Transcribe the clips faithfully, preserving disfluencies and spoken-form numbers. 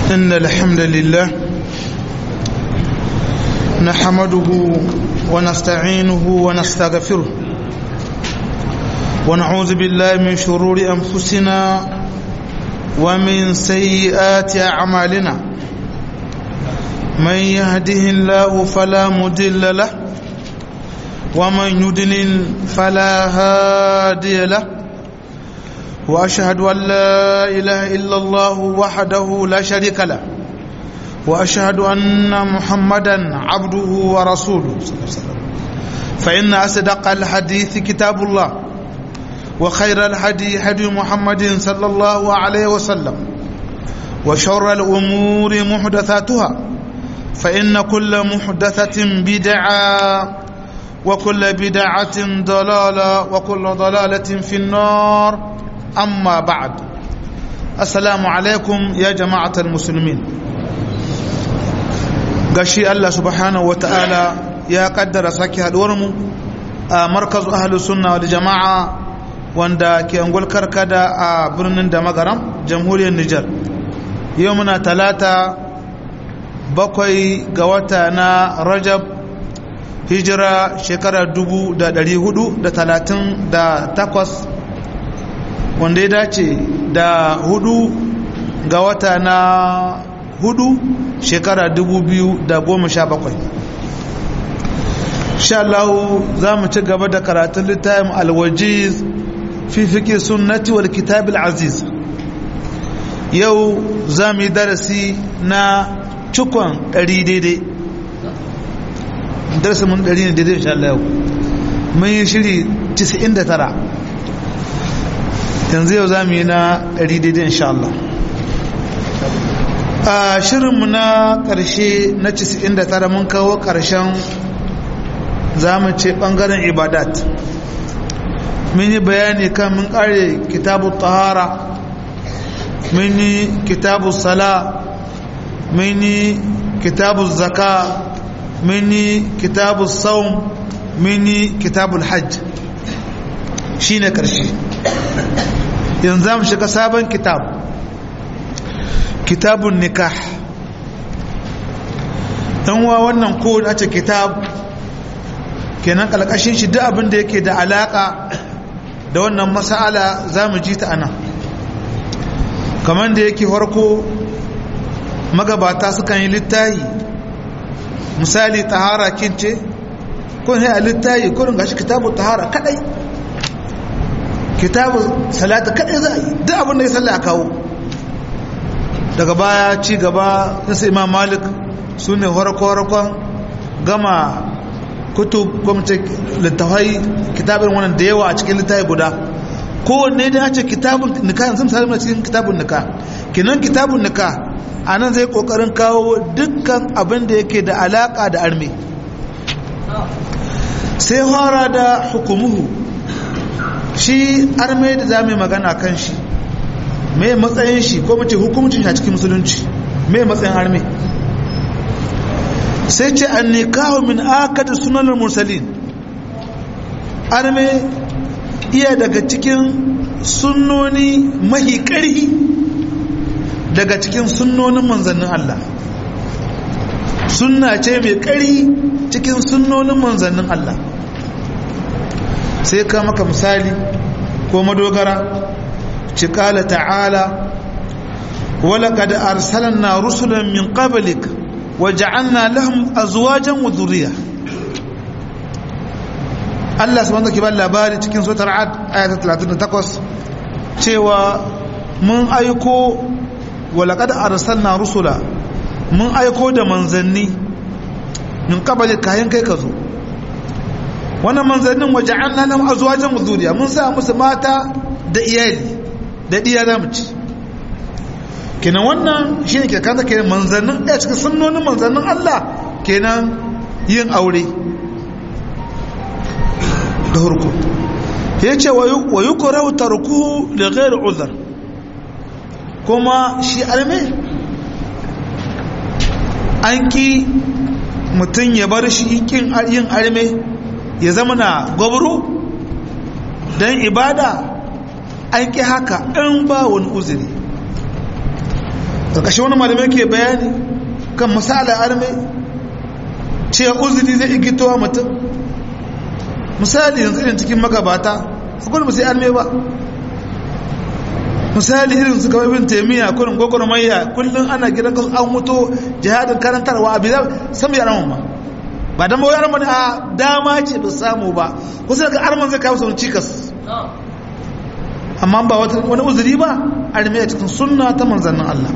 إن الحمد لله نحمده ونستعينه ونستغفره ونعوذ بالله من شرور أنفسنا ومن سيئات أعمالنا من يهده الله فلا مضل له ومن يضلل فلا هادي له وأشهد أن لا إله إلا الله وحده لا شريك له وأشهد أن محمدا عبده ورسوله فإن أصدق الحديث كتاب الله وخير الهدي هدي محمد صلى الله عليه وسلم وشر الأمور محدثاتها فإن كل محدثة بدعة وكل بدعة ضلالة وكل ضلالة في النار أما بعد السلام عليكم يا جماعة المسلمين gashi Allah subhanahu wa ta'ala ya kaddara sake haduwarmu a markazu ahlus sunna wal jama'a wanda ke angul karkada a birnin da magaram jamhuriyar Nijar yau muna talata bakwai ga wata na Rajab hijira shekara dubu da dari hudu da talatin da takwas wanda ya dace da hudu ga wata na hudu shekara dubu biyu da goma sha bakwai. Sha Allah za mu ci gaba da karatun littafin alwajiz fi fiqh sunnati wal kitab al aziz. Yau za mu yi darasi na cikon ɗari daidai. Darasin mun ɗari ne daidai insha Allah yau. Mun yi shiri casa'in da tara. Yanzu yau za mu yi na ɗari daidai insha Allah. A shirinmu na ƙarshe na casa'in da tara mun kawo ƙarshen za mu ce ɓangaren ibadat. Mun yi bayani kan mun ƙare kitabu tahara, mun yi kitabu sala, mun yi kitabu zaka, mun yi kitabu saum, mun yi kitabu hajj. Shi ne ƙarshe. Yanzu za mu shiga sabon kitab. Kitabun nikah. Dan wa wannan ko da ce kitab kenan kalkashin shi duk abin da yake da alaka da wannan mas'ala zamu ji ta anan. Kaman da yake farko magabata sukan yi littahi misali tahara kince ko sai a littahi ko gashi kitabu tahara kadai kitabu salata kadai za a yi duk abin da ya salla a kawo. Daga baya ci gaba nasa Imam Malik su ne horko-horkon gama kutub gwamnati littafai kitabin wannan da yawa a cikin littafi guda kowanne da ya ce kitabun nika yanzu misali na cikin kitabun nika kinan kitabun nika a nan zai kokarin kawo dukkan abin da yake da alaka da arme sai hora da hukumuhu shi arme da za mu yi magana kan shi mai matsayin shi ko mace hukumcin shi a cikin musulunci mai matsayin arme sai ce an nikahu min akad sunan mursalin arme iya daga cikin sunnoni mahi ƙarhi daga cikin sunnonin manzannin Allah sunna ce mai ƙarhi cikin sunnonin manzannin Allah sai ka maka misali ko madogara قال تعالى ولقد أرسلنا رسلا من قبلك وجعلنا لهم أزواجا وذرية الله سبحانه وتعالى labari cikin suratul Ra'd ayat talatin da takwas cewa mun aiko walaqad arsalna rusula mun aiko da manzanni min qabli kayan kai kazo wannan manzannin waja'alna lahum azwajan wa dhurriya mun sa musu mata da iyali da diya za mu ci kenan wannan shi ne ke kanta kenan manzannin ɗaya cikin sunnonin manzannin Allah kenan yin aure da hurku ya ce wa yi kurau tarku da gairu uzar kuma shi alme an ki mutum ya bar shi yin alme ya zama na gwabro don ibada an ƙi haka in ba wani uzuri karkashin wani malamai ke bayani kan misali arme cewa uzuri zai igitowa mutum misali yanzu irin cikin magabata akwai musu arme ba misali irin su kawai bin taimiyya kurin gwagwarmayya kullum ana gidan kasu an mutu jihadin karantarwa abu da samu yaran ma ba don bawai yaran a dama ce ba samu ba kusa daga arman zai kawo sauran cikas amma ba wani uzuri ba arme a cikin sunna ta manzannin Allah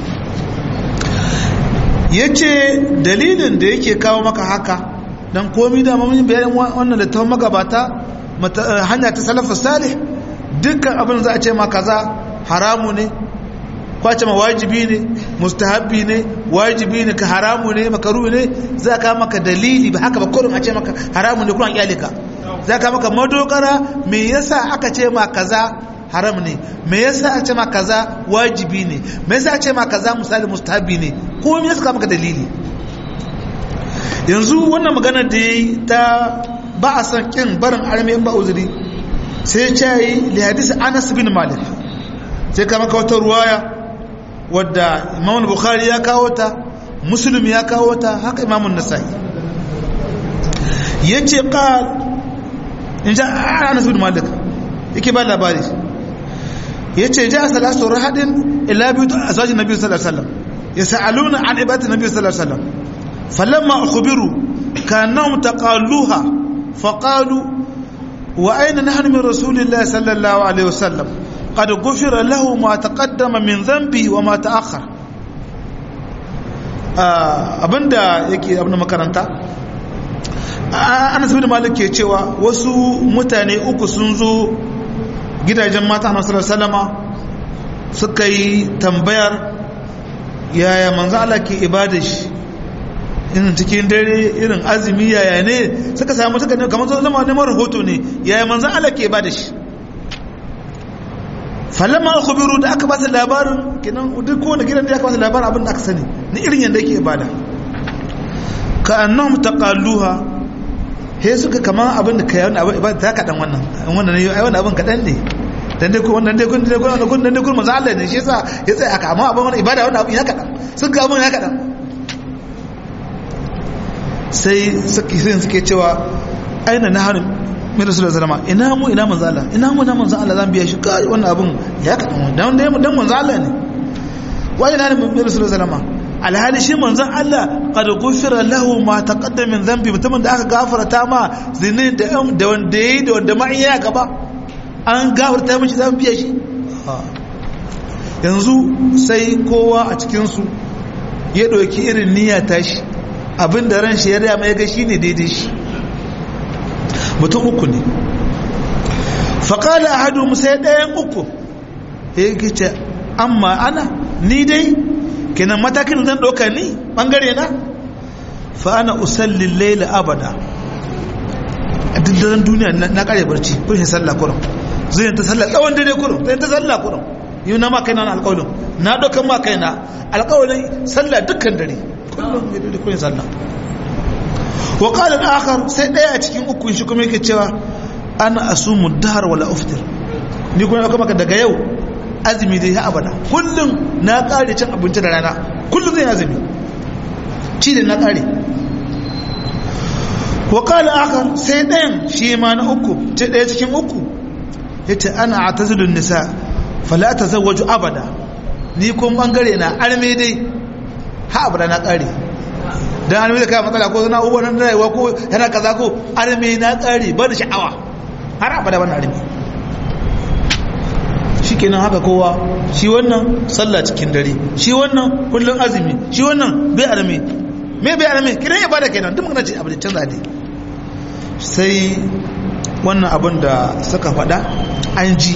ya ce dalilin da yake kawo maka haka don komi da mamun bayanin wannan da ta magabata hanya ta salafa salih dukkan abin za a ce ma kaza haramu ne kwace ma wajibi ne mustahabbi ne wajibi ne ka haramu ne makaru ne za ka maka dalili ba haka ba kurin a ce maka haramu ne kuma an kyale ka za ka maka madogara me yasa aka ce ma kaza haram ne me yasa a ce ma kaza wajibi ne me yasa a ce ma kaza misali mustahabbi ne ko me yasa ka maka dalili yanzu wannan magana da yayi ta ba a san kin barin arme ba uzuri sai ce yi li hadisi Anas bin Malik sai kama ka wata ruwaya wadda Imam Bukhari ya kawo ta Muslim ya kawo ta haka Imam An-Nasa'i yace qal in ja Anas bin Malik yake ba labari yace ja salatu rahadin ila bi azwajin nabi sallallahu alaihi wasallam yasaluna an ibadati nabi sallallahu alaihi wasallam falamma akhbiru kanahum taqalluha faqalu wa ayna nahnu min rasulillahi sallallahu alaihi wasallam قد غفر له ما تقدم من ذنبه وما تأخر abinda yake abin makaranta Anas bin Malik ke cewa wasu mutane uku sun zo gidajen mata Annabi sallallahu alaihi wasallama suka yi tambayar yaya manzo Allah ke ibada shi irin cikin dare irin azumi yaya ne suka samu suka ne kamar zama ne rahoto ne yaya manzo Allah ke ibada shi falamma akhbiru da aka ba su labarin kinan duk kowane gidan da aka ba su labarin abin da aka sani ni irin yanda yake ibada ka annahum taqalluha he suka kaman abin da kai wannan abin ibada ta kadan wannan wannan ne ai wannan abin kadan ne dan dai ko wannan dai kun dai ko wannan kun dai kun manzo Allah ne shi yasa ya tsaya aka amma abin wannan ibada wannan abin ya kadan suka abin ya kadan sai suke sai suke cewa aina nahanu mai rasu da zalama ina mu ina manzo Allah ina mu na manzo Allah zan biya shi kai wannan abun ya kadan dan dan dan manzo Allah ne wa ina ne mai rasu da zalama alhali shi manzo Allah qad ghufira lahu ma taqaddama min dhanbi mutumin da aka gafarta ma zinin da da wanda yayi da wanda ma iya gaba an gafarta mishi zan biya shi yanzu sai kowa a cikin su ya doki irin niyya tashi abinda ran shi ya riya mai ga shine daidai shi mutum uku ne faƙala a hadu sai ɗayan uku ya yi ce amma ana ni dai kenan matakin zan ɗauka ni ɓangare na fa'ana usallin laila abada a dindaren duniya na ƙare barci kurshin sallah kurum zai ta sallah tsawon dare kurum zai ta sallah kurum yi na makai na alƙawalin na ɗaukan makai na alƙawalin sallah dukkan dare kullum ya dare kurshin sallah wa qala al-akhar sai daya a cikin uku shi kuma yake cewa ana asumu dahar wala uftir ni kuma aka maka daga yau azumi dai ya abada kullum na kare cin abinci da rana kullum zai azumi ci da na kare wa qala akhar sai dayan shi ma na uku ce daya cikin uku yace ana atazilu nisa fala tazawwaju abada ni kuma bangare na arme dai ha abada na kare dan arme da kai matsala ko na uwa nan rayuwa ko yana kaza ko arme na kare ba da sha'awa har abada wannan arme shikenan haka kowa shi wannan sallah cikin dare shi wannan kullun azumi shi wannan bai arme me bai arme kiran ibada kenan duk mun ce abin canza dai sai wannan abin da suka faɗa an ji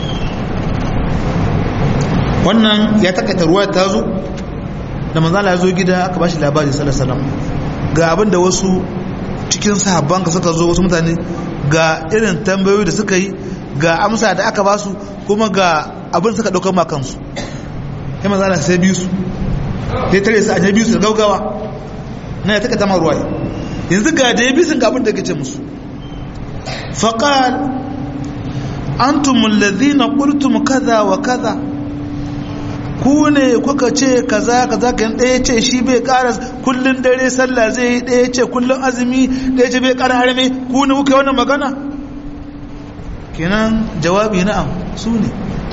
wannan ya takaita ruwa ta zo da manzala ya zo gida aka bashi labari sallallahu alaihi wasallam ga abin da wasu cikin sahabban ka suka zo wasu mutane ga irin tambayoyi da suka yi ga amsa da aka basu kuma ga abin suka daukar ma kansu sai manzala sai biyu su sai tare su a biyu su gaugawa na ya takaita ma ruwa yanzu ga da ya bi sun ga abin da kace musu faqal antum alladhina qultum kaza wa kaza ku ne kuka ce kaza kaza kan ɗaya ce shi bai ƙara kullun dare sallah zai yi, ɗaya ce kullun azumi, ɗaya ce bai ƙara harame, ku ne kuka yi wannan magana? kenan jawabi na'am su ne.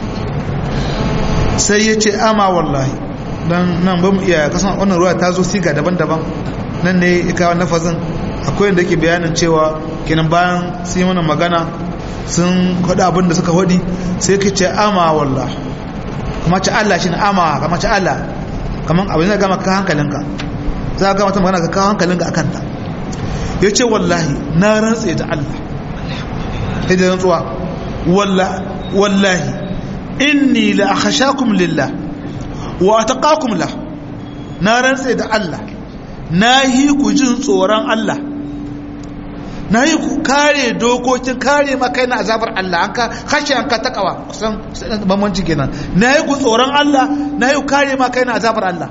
sai ya ce ama wallahi, dan nan ba mu iya kasan wannan ruwa ta zo siga daban-daban, nan ne ikawa nafazin akwai yadda yake bayanin cewa kenan bayan sun yi mana magana sun faɗi abin da suka faɗi sai ka ce ama wallah, kuma ce Allah shi ne ama, kama ce Allah kamar abin da gama ka hankalinka, za ka gama ta magana ka kawo hankalinka a kanta. ya ce wallahi na rantse da Allah, sai da rantsuwa wallahi inni la akhashakum lillah wa ataqakum la, na rantse da Allah na yi ku jin tsoron Allah, na yi ku kare dokokin kare makai na azabar Allah, an ka hashe an ka takawa kusan bambanci kenan, na yi ku tsoron Allah, na yi ku kare makai na azabar Allah.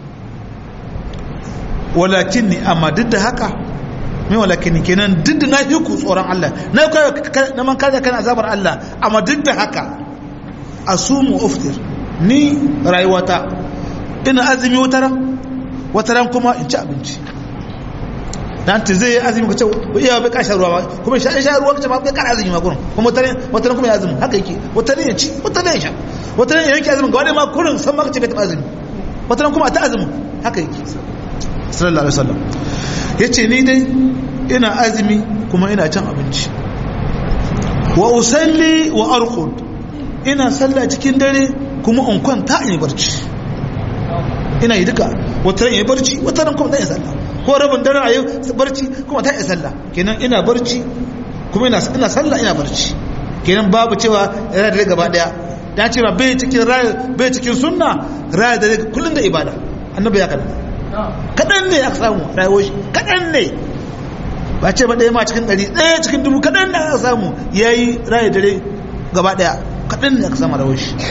walakin ni amma duk da haka mai walakin ni kenan duk da na yi ku tsoron Allah, na yi na man kare kan azabar Allah, amma duk da haka asumu uftir, ni rayuwata ina azumi wataran wataran kuma in ci abinci. dan ta zai azumi ka ce iya bai kashe ruwa ba, kuma sha sha ruwa ka ce ba bai kara azumi ma gurin, kuma wataran wataran kuma ya azumi haka yake, wataran ya ci wataran ya sha, wataran ya yanke azumi ga wani ma kurin san ma ka ce bai taba azumi, wataran kuma ta azumi haka yake sallallahu alaihi wasallam. yace ni dai ina azumi kuma ina cin abinci, wa usalli wa arqud, ina sallah cikin dare kuma in kwanta in yi barci, ina yi duka, wata ran yi barci wata ran kuma ta yi sallah, ko rabin dare a yi barci kuma ta yi sallah, kenan ina barci kuma ina ina sallah ina barci, kenan babu cewa raya da gaba daya, da ce ba bai cikin raya bai cikin sunna raya da kullun da ibada, annabi ya kada kadan ne aka samu rayuwar shi kadan ne, ba ce ba daya ma cikin dari daya cikin dubu kadan ne aka samu yayi raya dare gaba daya, kadan ne aka samu rayuwar shi.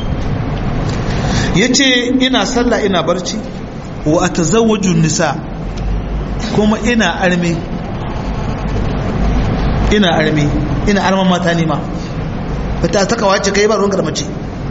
yace ina sallah ina barci wa atazawwaju nisa, kuma ina arme ina arme ina arman mata ne ma, bata taka wace kai ba ruwan garmace.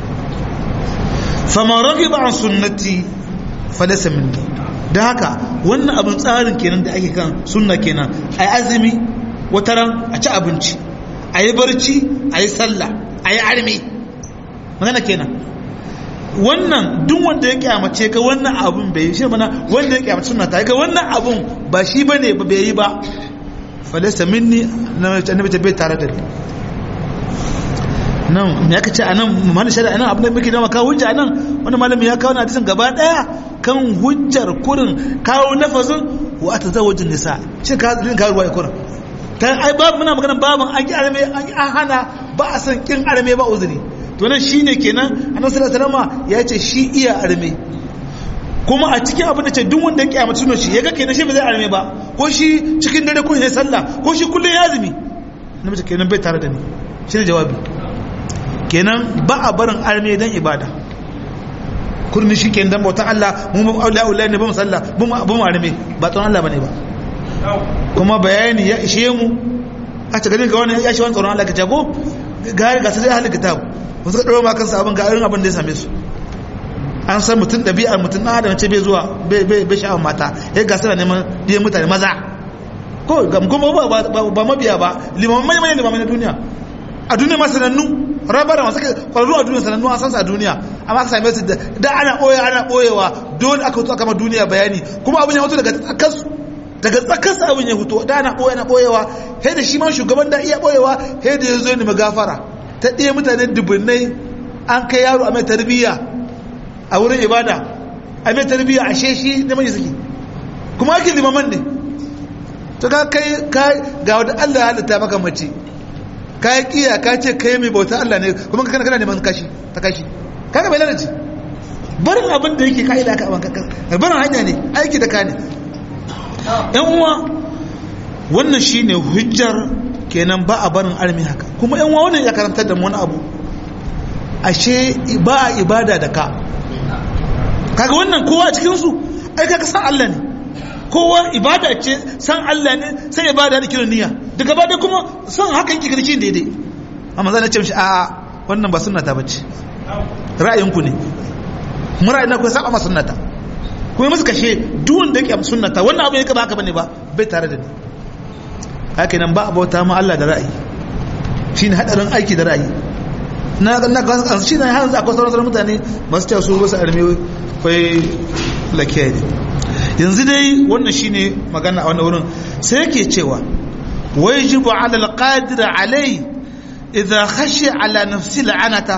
fama ragiba an sunnati falaysa minni, da haka wannan abin tsarin kenan da ake kan sunna kenan, ai azumi wataran a ci abinci, ayi barci ayi sallah ayi arme, magana kenan. wannan duk wanda ya kyamace ka wannan abun bai yi shi mana, wanda ya kyamace sunna ta ga wannan abun ba shi bane ba bai yi ba, falaysa minni, annabi ta bai tare da ni. nan me aka ce anan mana shari'a nan abin da muke da maka hujja nan, wannan malami ya kawo hadisin gaba daya kan hujjar kurin kawo lafazin wa atazawwajun nisa, shi ka din ka ruwa kurin kan ai babu muna magana babun an ki arme an hana ba a san kin arme ba uzuri, to nan shine kenan annabi sallallahu alaihi wasallam ya ce shi iya arme, kuma a cikin abin da ce duk wanda ya kiyama sunan shi yaga kenan shi ba zai arme ba, ko shi cikin dare ko ya sallah ko shi kullun ya azumi, annabi ce kenan bai tare da ni, shi ne jawabi. kenan ba a barin arme dan ibada, kurni shi kenan dan bautan Allah, mu mu aula aula ne ba mu sallah ba mu arme, ba tsoron Allah bane ba, kuma bayani ya ishe mu a ta ganin ga wannan ya shi wannan tsoron Allah ka jago ga ga sai ahli kitab wasu ka dawo ma kansa abin ga irin abin da ya same su, an san mutum ɗabi'ar mutum ɗan adam ce bai zuwa bai sha'awar mata, ya ga suna neman biyan mutane maza, ko kuma ba mabiya ba limamai mai limamai na duniya, a duniya ma sanannu rabara masu kwararru a duniya sanannu an san su a duniya, amma aka same su da ana ɓoye ana ɓoyewa, dole aka hutu aka ma duniya bayani, kuma abin ya hutu daga tsakansu daga tsakansu abin ya hutu, da ana ɓoye ana ɓoyewa, sai da shi ma shugaban da iya ɓoyewa, sai da ya zo ne magafara ta ɗaya mutane dubunnai, an kai yaro a mai tarbiyya a wurin ibada, a mai tarbiyya a sheshi da mai suke, kuma ake limaman ne, to ka kai ga wadda Allah ya halitta maka mace, ka yi kiya ka ce kai mai bauta Allah ne, kuma ka kana neman kashi ta kashi, kaga bai lalace barin abin da yake ka'ida ka abanka, barin hanya ne, aiki da ka ne. yan uwa wannan shine hujjar kenan ba a barin armi haka, kuma yan uwa wannan ya karantar da mu wani abu, ashe ba a ibada da ka, kaga wannan kowa a cikin su ai kaga san Allah ne, kowa ibada ce san Allah ne, sai ibada da kiran niyya daga ba da kuma san haka yake garci daidai, amma zan ce mishi a wannan ba sunna ta bace, ra'ayinku ne, mura ina ko saba ma sunnata kuma musu kashe duk wanda yake sunnata wannan abu yake ba haka bane ba bai tare da ni haka nan ba abota ma Allah da ra'ayi shine hadarin aiki da ra'ayi na na ga shi ne har akwai sauran mutane masu cewa su wasu arme kai lakiya ne yanzu dai wannan shine magana a wannan wurin sai yake cewa wajibu ala alqadir alai idza khashi ala nafsi al'anata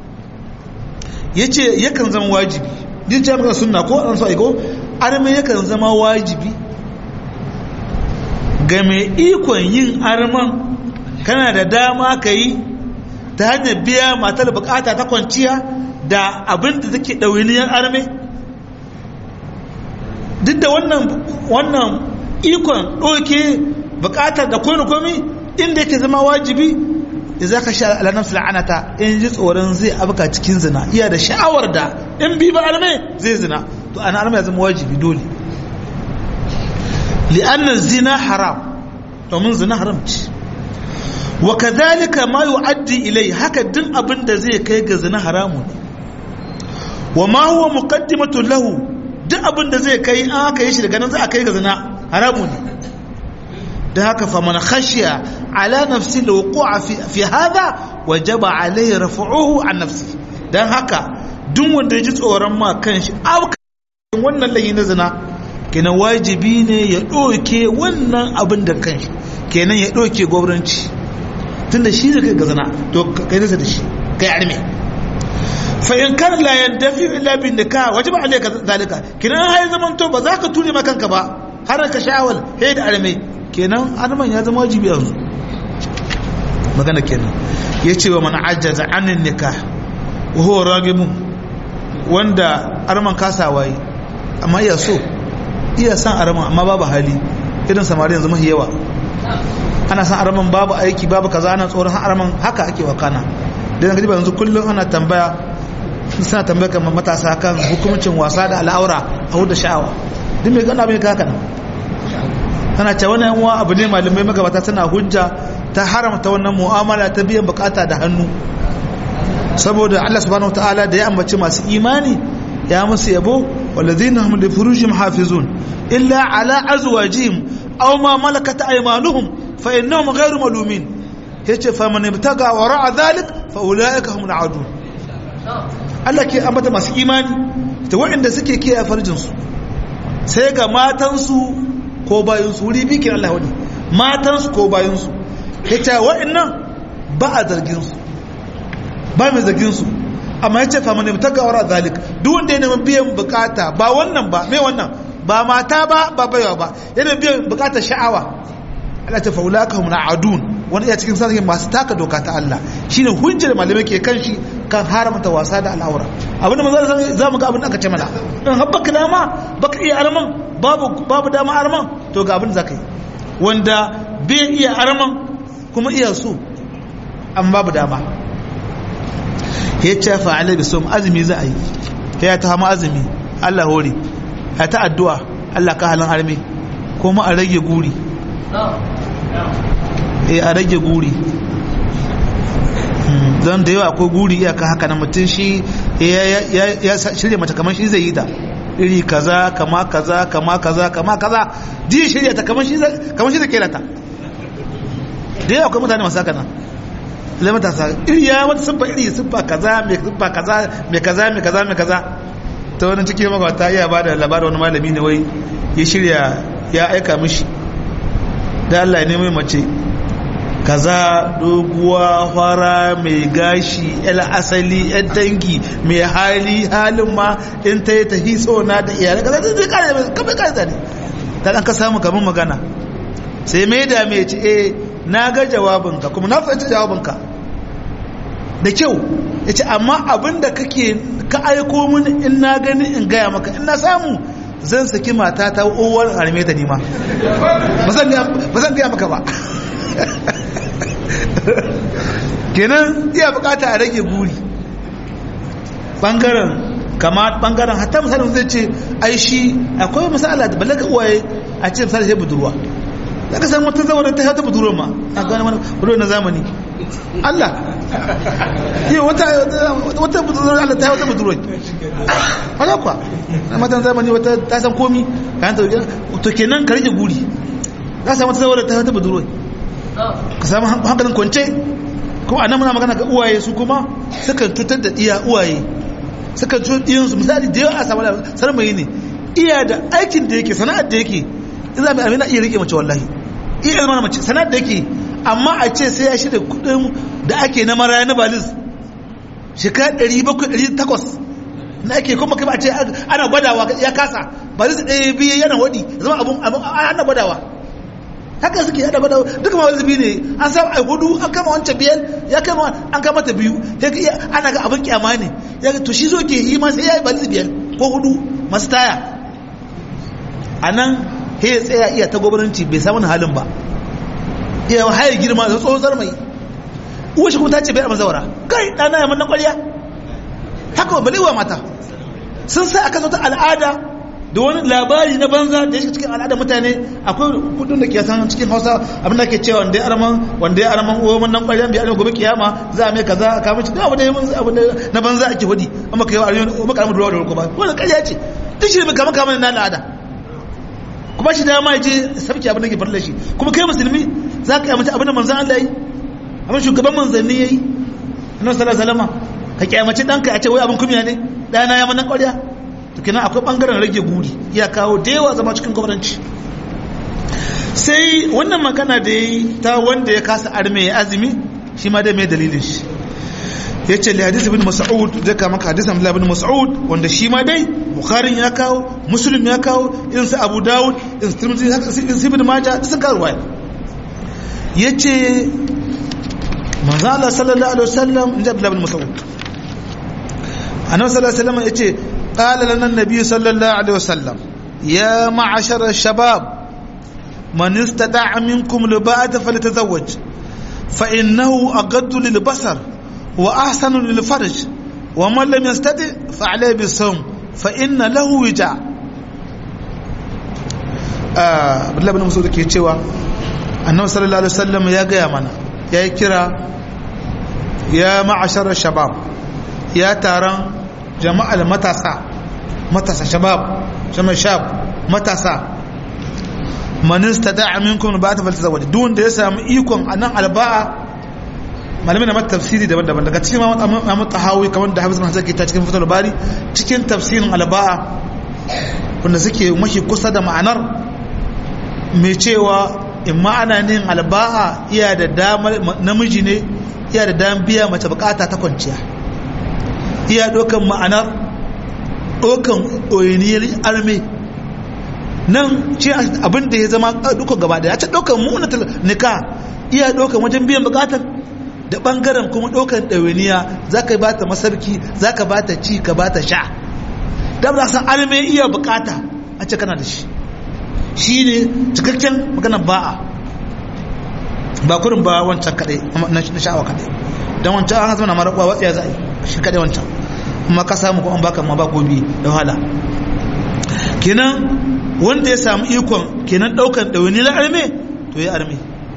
yace yakan zama wajibi din ce maka sunna ko an so aiko arme yakan zama wajibi ga mai ikon yin arman kana da dama kai ta hanyar biya matar bukata ta kwanciya da abin da take ɗawainiyar arme duk da wannan wannan ikon ɗauke bukatar da kone komi inda yake zama wajibi da za ka sha alanar fil'anata in ji tsoron zai abuka cikin zina iya da sha'awar da in bi ba arme zai zina to ana arme ya zama wajibi dole li'annan zina haram domin zina haram ce wa kadhalika ma yu'addi ilai haka din abin da zai kai ga zina haramu ne wa ma huwa muqaddimatu lahu duk abin da zai kai an aka yi shi daga nan za a kai ga zina haramu ne da haka fa man khashiya ala nafsi alwuqu'a fi fi hadha wajaba alayhi raf'uhu an nafsi dan haka duk wanda ya ji tsoron ma kanshi auka wannan layi na zina kenan wajibi ne ya doke wannan abin da kanshi kenan ya doke gwamnati tunda shi da kai gazana to kai nasa da shi kai arme fa in kan la yandafi illa bin nikah wajib alayka zalika kenan hay zaman to ba za ka ture ma kanka ba har ka sha'awal hay da arme kenan arman ya zama wajibi yanzu magana kenan yace wa man ajjaza anin nikah wa huwa ragimun wanda arman kasawaye amma iya so iya san arman amma babu hali irin samari yanzu mahi yawa ana san araman babu aiki babu kaza ana tsoron araman haka ake wakana dan gaji ba yanzu kullum ana tambaya suna tambaya kan matasa kan hukuncin wasa da al'aura a huda sha'awa duk mai gana bai haka nan ana ce wannan yan uwa abu ne malamai magabata tana hujja ta haramta wannan mu'amala ta biyan bukata da hannu saboda Allah subhanahu wataala da ya ambaci masu imani ya musu yabo walladhina hum li furujihim hafizun illa ala azwajihim aw ma malakat aymanuhum fa innahum ghayru malumin yace fa man ibtaga wara'a dhalik fa ulaika humul aadun Allah ke ambata masu imani ta wanda suke kiyaye farjin su sai ga matan su ko bayin su wuri bikin Allah wani matan su ko bayin su yace wa'annan ba a zargin su ba mai zargin su amma yace fa man ibtaga wara'a dhalik duk wanda yana biyan bukata ba wannan ba me wannan ba mata ba ba baiwa ba yana biyan bukatar sha'awa Allah ta faulaka hum na'adun wani ya cikin sanin masu taka doka ta Allah shine hujjar malamai ke kan shi kan haramta wasa da al'aura abin da manzo za mu ga abin da aka ce mana in habbaka dama baka iya arman babu babu dama arman to ga abin da zaka yi wanda bai iya arman kuma iya so an babu dama yace fa alai bisum azumi za a yi ya ta hama azumi Allah hore ya ta addu'a Allah ka halin arme kuma a rage guri eh a rage guri don da yawa akwai guri iyaka haka na mutum shi ya shirya mata kamar shi zai yi ta iri kaza kama kaza kama kaza kama kaza ji shirya ta kamar shi zai kera ta da yawa akwai mutane masu haka nan zai matasa iri ya wata siffa iri siffa kaza mai siffa kaza mai kaza mai kaza mai kaza ta wani cikin magwata iya ba da labarin wani malami ne wai ya shirya ya aika mishi da Allah ya nemi mace kaza doguwa fara mai gashi el asali yan dangi mai hali halin ma in ta yi ta hiso na da iyalai kaza zai kare kamar kare ta ne ta dan ka samu kamar magana sai mai da mai ce eh na ga jawabinka kuma na fahimci jawabinka da kyau ya ce amma abinda kake ka aiko mini in na gani in gaya maka in na samu zan saki mata ta uwar harme ta nima ba zan gaya maka ba kenan iya bukata a rage guri bangaren kama bangaren hatta misalin zai ce ai shi akwai misala da balaga uwaye a ce misali sai budurwa za ka samu wata zama ta hata budurwa ma a gane wani budurwa na zamani Allah yi wata wata budurwar Allah ta yi wata budurwar haka kwa na matan zamani wata ta san komi kayan ta to kenan ka rage guri za samu ta saboda ta wata budurwar ka samu hankalin kwance kuma a nan muna magana ga uwaye su kuma sukan cutar da iya uwaye sukan cutar ɗiyansu misali da yawa a samu sarmayi ne iya da aikin da yake sana'ar da yake ina mai amina iya rike mace wallahi iya zama mace sana'ar da yake amma a ce sai ya shirya kudin da ake na maraya na balis shekara ɗari bakwai ɗari takwas na ake kuma kai a ce ana gwadawa ya kasa balis ɗaya biyu yana waɗi zama abun ana gwadawa haka suke ana gwadawa duka ma wani ne an samu a hudu an kama wancan biyar ya kama an kama ta biyu ana ga abin kyama ne ya to shi zo ke yi ma sai ya yi balis biyar ko hudu masu taya a nan ya tsaya iya ta gwamnati bai samun halin ba iya haye girma da tsohon mai uwa shi kuma ta ce bai a mazawara kai ɗana ya mannan ƙwarya haka ba balewa mata sun sai aka sauta al'ada da wani labari na banza da ya shiga cikin al'ada mutane akwai kudin da ke san cikin hausa abin da ke cewa wanda ya araman wanda ya araman uwa mannan ƙwarya bai araman gobe kiyama za a mai kaza a kamar cikin abu da na banza ake hudi amma ka yi wa ariyon maka araman duwa da ruku ba wani ƙarya ce duk shi ne kama kama na al'ada kuma shi dama ya je sabki abin da ke farla shi kuma kai musulmi za ka yi mace abin da manzan Allah yi abin shugaban manzanni ya yi annabi sallallahu alaihi wasallam ka kyamace danka a ce wai abin kumiya ne dana ya manan ƙwarya to kenan akwai bangaren rage guri ya kawo da yawa zama cikin gwamnati sai wannan magana da yayi ta wanda ya kasa arme ya azumi shi ma dai mai dalilin shi yace li hadith ibn mas'ud da kama hadith Abdullah ibn Mas'ud wanda shi ma dai Bukhari ya kawo Muslim ya kawo irin su Abu Dawud irin su Tirmidhi haka su Ibn Majah sun kawo ruwaya yace manzo Allah sallallahu alaihi wasallam inda Abdullah ibn Mas'ud annabi sallallahu alaihi wasallam yace qala lana an-nabiy sallallahu alaihi wasallam ya ma'ashara ash-shabab man istata'a minkum liba'ata falyatazawwaj fa innahu aghaddu lil-basar wa ahsanu lil-farj wa man lam yastati' fa alayhi bis-sawm fa inna lahu wija' ah Abdullah ibn Mas'ud ke cewa annabi sallallahu alaihi wasallam ya ga mana yayi kira ya ma'ashar shabab ya taron jama'al matasa matasa shabab jama'a shab matasa man istata'a minkum ba'ata faltazawwaj duk da ya samu ikon anan alba'a malamin na tafsiri daban-daban daga cikin Imam Tahawi kamar da Hafiz Mahzaki ta cikin Fathul Bari cikin tafsirin alba'a wanda suke mashi kusa da ma'anar mai cewa in ma'ana ne alba'a iya da damar namiji ne iya da damar biya mace bukata ta kwanciya iya dokan ma'anar dokan oyiniyar arme nan ce abin da ya zama dukan gaba da ya ce dokan munatul nika iya dokan wajen biyan bukatar da bangaren kuma dokan ɗawainiya za ka ba ta masarki za ka ba ta ci ka ba ta sha da ba san arme iya bukata a ce kana da shi shi ne cikakken maganar ba'a ba kurin ba wancan kadai na sha'awa kadai don wancan an zama na marabuwa watsa ya za a yi shi kadai wancan kuma ka samu kuma baka ma ba gobe da wahala kenan wanda ya samu ikon kenan daukan ɗauni na arme to ya arme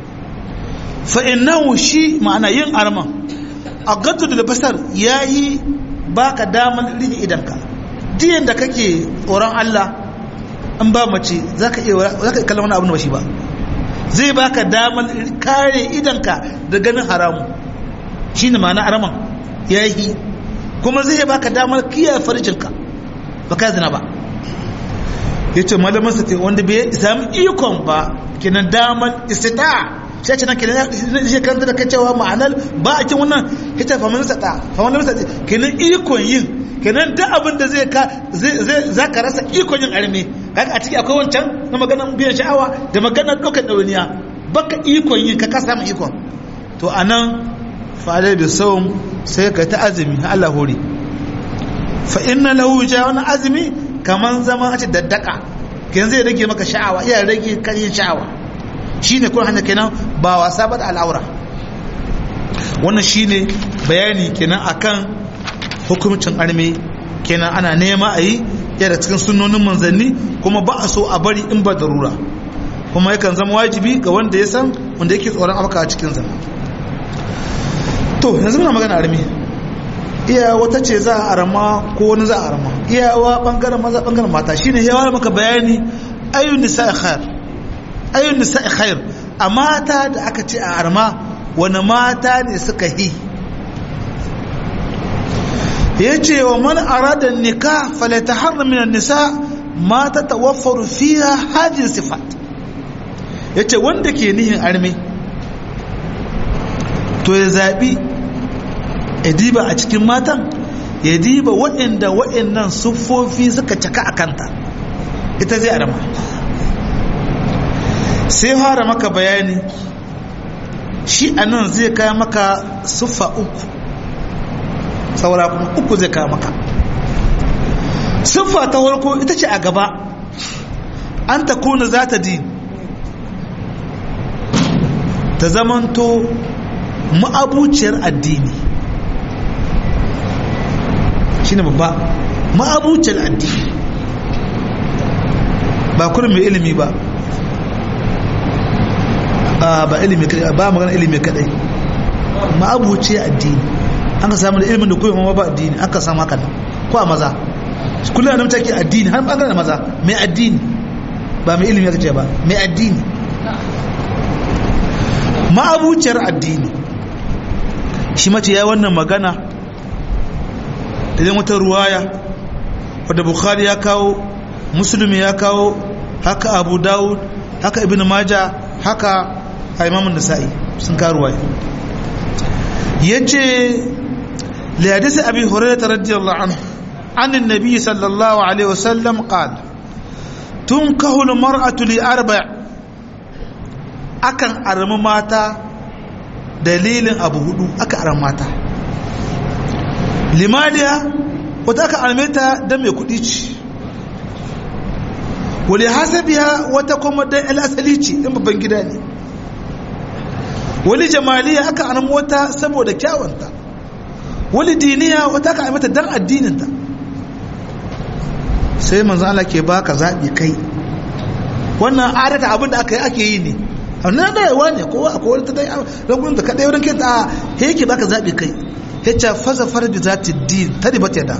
fa innahu shi ma'ana yin arma a gaddu da basar yayi baka daman rike idanka diyan da kake tsoron Allah an ba mace zaka iya zaka kallon wani abu ba shi ba zai baka damar kare idanka da ganin haramu shine ma'ana araman yayi kuma zai baka damar kiyaye farjinka baka zina ba yace malaman sa wanda bai samu ikon ba kenan damar istita sai ce nan kenan shi kan da kacewa ma'anar ba a kin wannan ita fa mun sata fa wannan sata kenan ikon yin kenan duk abin da zai ka zai zaka rasa ikon yin arme kaga a ciki akwai wancan na maganar biyan sha'awa da maganar dokar dawaniya baka ikon yin ka ka samu ikon to anan fa alai bi sawm sai ka ta azumi Allah hore fa inna lahu jawna azmi kaman zaman a ce daddaka kenan zai rage maka sha'awa iya rage karin sha'awa shine kun hanya kenan ba wasa ba da al'aura wannan shine bayani kenan akan hukumcin arme kenan ana nema a yi yana cikin sunnonin manzanni kuma ba a so a bari in ba darura kuma yakan zama wajibi ga wanda ya san wanda yake tsoron afka a cikin zama to to yanzu muna magana armi iya wata ce za a arama ko wani za a arama iyawa bangaren maza bangaren mata shine yawa maka bayani ayyun nisa'i khair ayyun nisa'i khair a mata da aka ce a arma wani mata ne suka yi yace wa man arada nikah falataharra min an-nisa ma tatawaffaru fiha hadhihi sifat yace wanda ke nihin arme to ya zabi ya diba a cikin matan ya diba waɗanda waɗannan siffofi suka caka a kanta ita zai arama sai fara maka bayani shi anan zai kaya maka siffa uku saura kuma uku zai kaya maka siffa ta farko ita ce a gaba an ta kuna za ta din ta zamanto ma'abuciyar addini shi ne babba ma'abuciyar addini ba kurin mai ilimi ba ba ilimi kadai ba magana ilimi kadai ma'abuciyar addini an ka samu da ilimin da koyon ba addini an ka samu haka ko a maza kullum da namta ke addini har bangaren maza mai addini ba mai ilimi ya ce ba mai addini ma'abuciyar addini shi mace ya yi wannan magana idan wata ruwaya wadda bukhari ya kawo musulmi ya kawo haka abu dawud haka ibn maja haka imamun nasa'i sun kawo ruwaya ya ce liyadisi abi hurairata radiyallahu anhu عن النبي صلى الله عليه وسلم قال تنكح المرأة لأربع أكن أرم ماتا دليل أبو هدو أكن أرم ماتا لمالها وتأكن أرميتا دم يكوديش ولحسبها وتقوم الأسليتي إما بنجداني ولجمالها أكن أرموتا سبو دكاوانتا ولدينها وتأكن أرميتا دم الدينتا sai manzo Allah ke baka zabi kai wannan adata abin da aka yi ake yi ne annan da yawa ne kowa akwai wani dai ragun da kadai wurin kinta he yake baka zabi kai yace faza farbi zati din tadibata da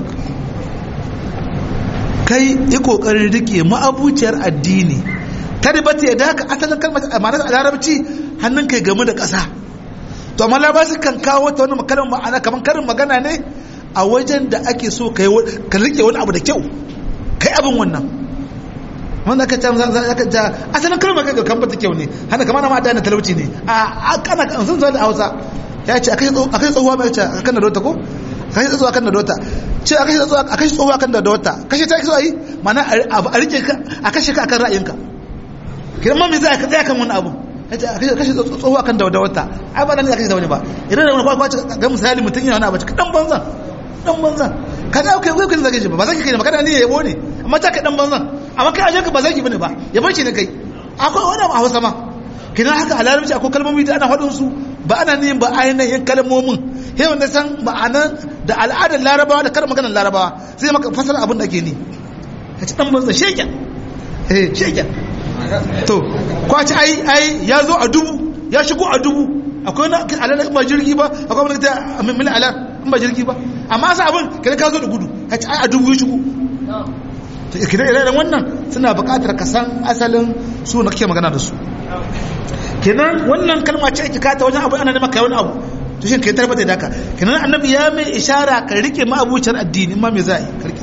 kai yi kokarin rike ma'abuciyar addini tadibata da ka asalin kalmar amana a larabci hannun kai game da ƙasa to amma labasi kan kawo ta wannan kalmar ma'ana kaman karin magana ne a wajen da ake so kai ka rike wani abu da kyau kai abin wannan wanda aka can zan aka ja asalin kalmar kai kan bata kyau ne hana kamar na ma da talauci ne a kana kan sun zo da Hausa ya ce akai akai tsohuwa mai ce akan da dota ko akai tsohuwa akan da dota ce akai tsohuwa akai tsohuwa akan da dota kashe ta so yi mana a rike ka a kashe ka akan ra'ayinka kiran ma me zai ka tsaya kan wannan abu ya ce akai kashe tsohuwa akan da dota ai ba nan ne akai da wani ba idan da wani kwakwaci ga misali mutun yana wani abu dan banzan dan banzan kada kai kai kai zage shi ba zaki kai ne magana ne yabo ne amma ta kai dan banzan amma kai aje ka ba zaki bane ba yabo shi ne kai akwai wani a Hausa ma kina haka a larabci akwai kalmomi da ana faɗin su ba ana niyin ba ainihin kalmomin he wanda san ma'anan da al'adar larabawa da karin maganar larabawa sai maka fasara abin da ake ni kace dan banzan shegen eh shegen to kwaci ai ai ya zo a dubu ya shigo a dubu akwai na alala ba jirgi ba akwai wani ta min alala in ba jirgi ba amma sa abin kai ka zo da gudu kace ai a dubu ya shigo to kida irin wannan suna buƙatar ka san asalin su na kake magana da su kenan wannan kalma ce ake kata wajen abu ana nema kai wani abu to shin kai tarbata da haka kenan annabi ya mai ishara ka rike ma'abucin addini ma me zai karki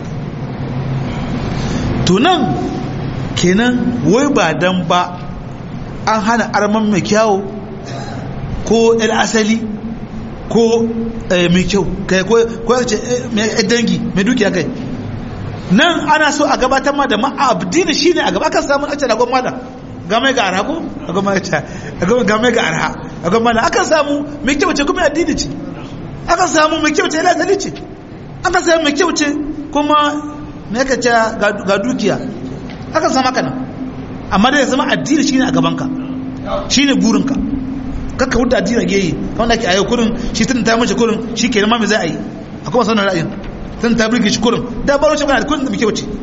to nan kenan wai ba dan ba an hana arman mai kyawu ko el asali ko mai kyau kai ko ko ce mai dangi mai dukiya kai nan ana so a gabatar ma da ma'abdini shine a gaba kan samu a ce da gwamnati game ga arha ko game ga arha a gwamnati akan samu mai kyau ce kuma addini ce akan samu mai kyau ce el asali ce akan samu mai kyau ce kuma me ka ce ga dukiya akan samu haka nan amma da ya zama addini shine a gabanka shine burinka kakka hudu addini ga yi wanda ake ayo kurin shi tun ta mace kurin shi ke ma me za a yi akwai masu wannan ra'ayin tun ta birge shi kurin da baro shi kana da kurin da muke wuce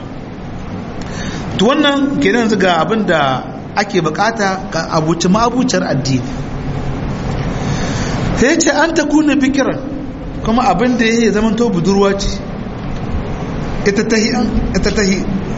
to wannan kenan yanzu ga abin da ake bukata ga abuci ma'abuciyar addini sai ce an ta kuna bikiran kuma abin da ya zama to budurwa ce ita tahi ita tahi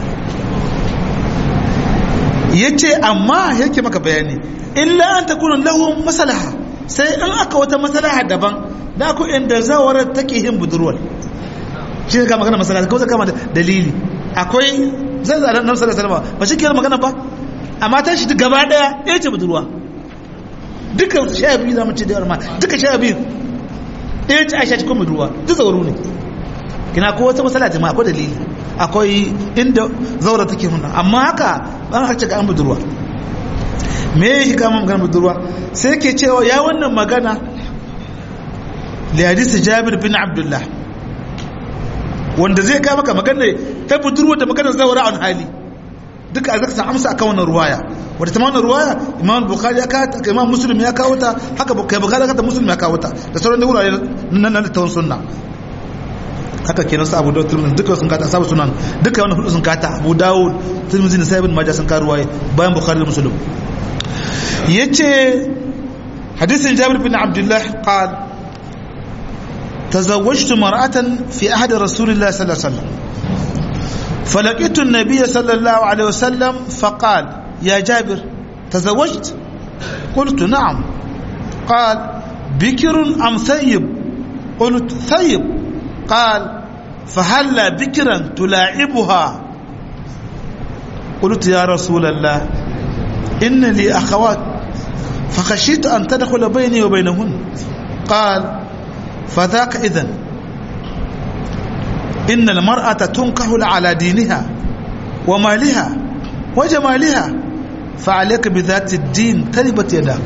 yace amma yake maka bayani illa an ta kuna lahu maslaha sai in aka wata maslaha daban da ku inda zawarar take yin budurwar shi ne ka magana maslaha ko zaka mata dalili akwai zai zara nan sallallahu alaihi wasallam ba shi ke magana ba amma ta shi gaba daya yace budurwa duka sha biyu za mu ce da yarma duka sha biyu ɗaya ce aisha cikin budurwa duk zauru ne kina ko wata matsala jama'a akwai dalili akwai inda zaura take nuna amma haka ban harce ga an budurwa me yake kama magana budurwa sai ke cewa ya wannan magana li hadisi Jabir bin Abdullah wanda zai ga maka magana ta budurwa da magana zaura an hali duka zaka san amsa akan wannan ruwaya wanda tamam wannan ruwaya Imam Bukhari ya kawo ta Imam Muslim ya kawo ta haka Bukhari ya kawo Muslim ya kawo ta da sauran da wurare nan nan ta sunna haka kenan su Abu Dawud Tirmidhi duka sun kata sabu sunan duka wannan hudu sun kata Abu Dawud Tirmidhi da Ibn Majah sun kawo ruwaya bayan Bukhari da Muslim yace hadisin Jabir bin Abdullah qala تزوجت مرأة في أحد رسول الله صلى الله عليه وسلم فلقيت النبي صلى الله عليه وسلم فقال يا جابر تزوجت قلت نعم قال بكر أم ثيب قلت ثيب قال فهلا بكرا تلاعبها قلت يا رسول الله إن لي أخوات فخشيت أن تدخل بيني وبينهن قال فذاك إذن إن المرأة تنكح على دينها ومالها وجمالها فعليك بذات الدين تربت يداك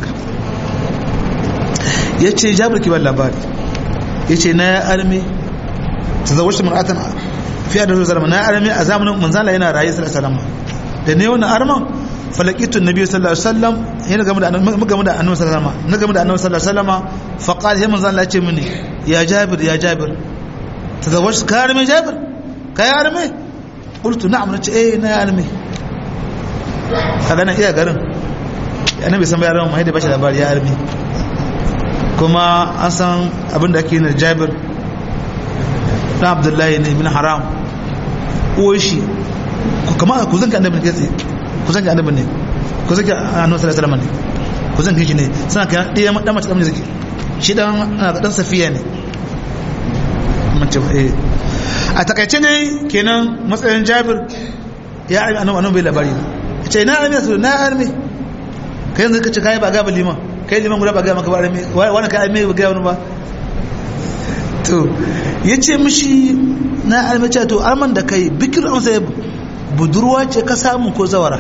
يتشي جابر كبال لاباري يتشي نا أرمي تزوجت مرأة في أدى الزلمة نا أرمي أزامنا منزال هنا رئيس الأسلام لأنه هنا أرمى فلقيت النبي صلى الله عليه وسلم هنا قمد قمد النبي صلى الله عليه وسلم نقمد النبي صلى الله عليه وسلم فقال هي منزال لا مني يا جابر يا جابر تزوجت كارمي جابر كارمي قلت نعم نتش ايه نا ارمي kaga nan iya garin annabi san bayaran mai da bashi labari ya armi kuma an san abin da ake na Jabir na Abdullahi ne min haram uwar shi kuma ku zanka annabi ne kai ku zanka annabi ne ku zanka annabi sallallahu alaihi wasallam ne ku zanka shi ne suna kai ɗaya dan mace dan zaki shi dan dan Safiya ne mace eh a takaice ne kenan matsayin Jabir ya armi annabi annabi bai labari ce na armi su na armi kai yanzu kace kai ba ga liman kai liman guda ba ga maka ba armi wani kai armi ba ga wani ba to yace mishi na armi ce to arman da kai bikir an sai budurwa ce ka samu ko zawara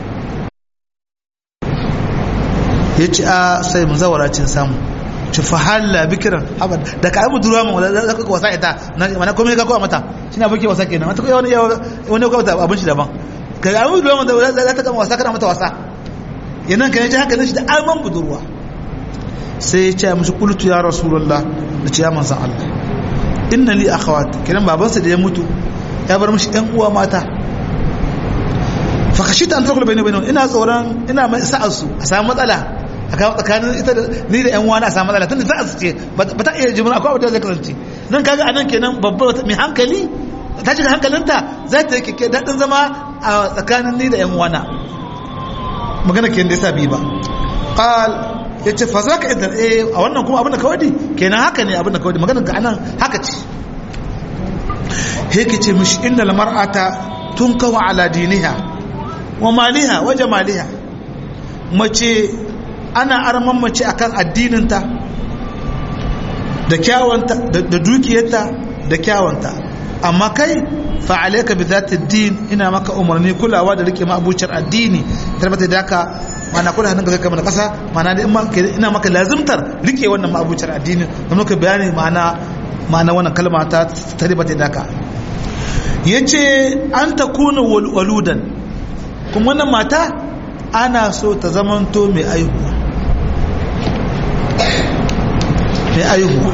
yace a sai mu zawara ce samu ci fahalla bikiran abad da ka ai budurwa mu da ka wasa ita mana komai ka kowa mata shine abin ke wasa kenan mata kai wani wani ko abin shi daban ka ga mu da za ta kama wasa kana mata wasa yanan kan ji haka ne shi da alman budurwa sai ya ce musu qultu ya rasulullah da ce ya manzon Allah inna li akhawat kiran babansa da ya mutu ya bar mishi ɗan uwa mata fa khashita an taqulu bayna bainahum ina tsoron ina mai sa'ar su a samu matsala a kawo tsakanin ita da ni da ƴan uwa na a samu matsala tunda sa'ar su ce ba ta iya jimura akwai abin da zai kasance nan kaga anan kenan babbar mai hankali ta cika hankalinta za ta yi daɗin zama a tsakanin ni da ‘yan wana magana ke da ya sa biyu ba ƙal ya ce fa za ka idan eh a wannan kuma abin da kawai kenan haka ne abin da kawai magana ga anan haka ce heke ce mishi inda lamar'ata tun kawo ala diniha wa maliha wa jamaliha mace ana arman mace akan addininta da kyawanta da dukiyarta da kyawanta amma kai fa alayka bi zati din ina maka umarni kulawa da rike mabucin addini tarbata da ka mana kula hannun ka kamar kasa mana da ina maka lazimtar rike wannan mabucin addini da muka bayani mana mana wannan kalma ta tarbata da ka yace an takuna waludan kuma wannan mata ana so ta zamanto mai aihuwa mai aihuwa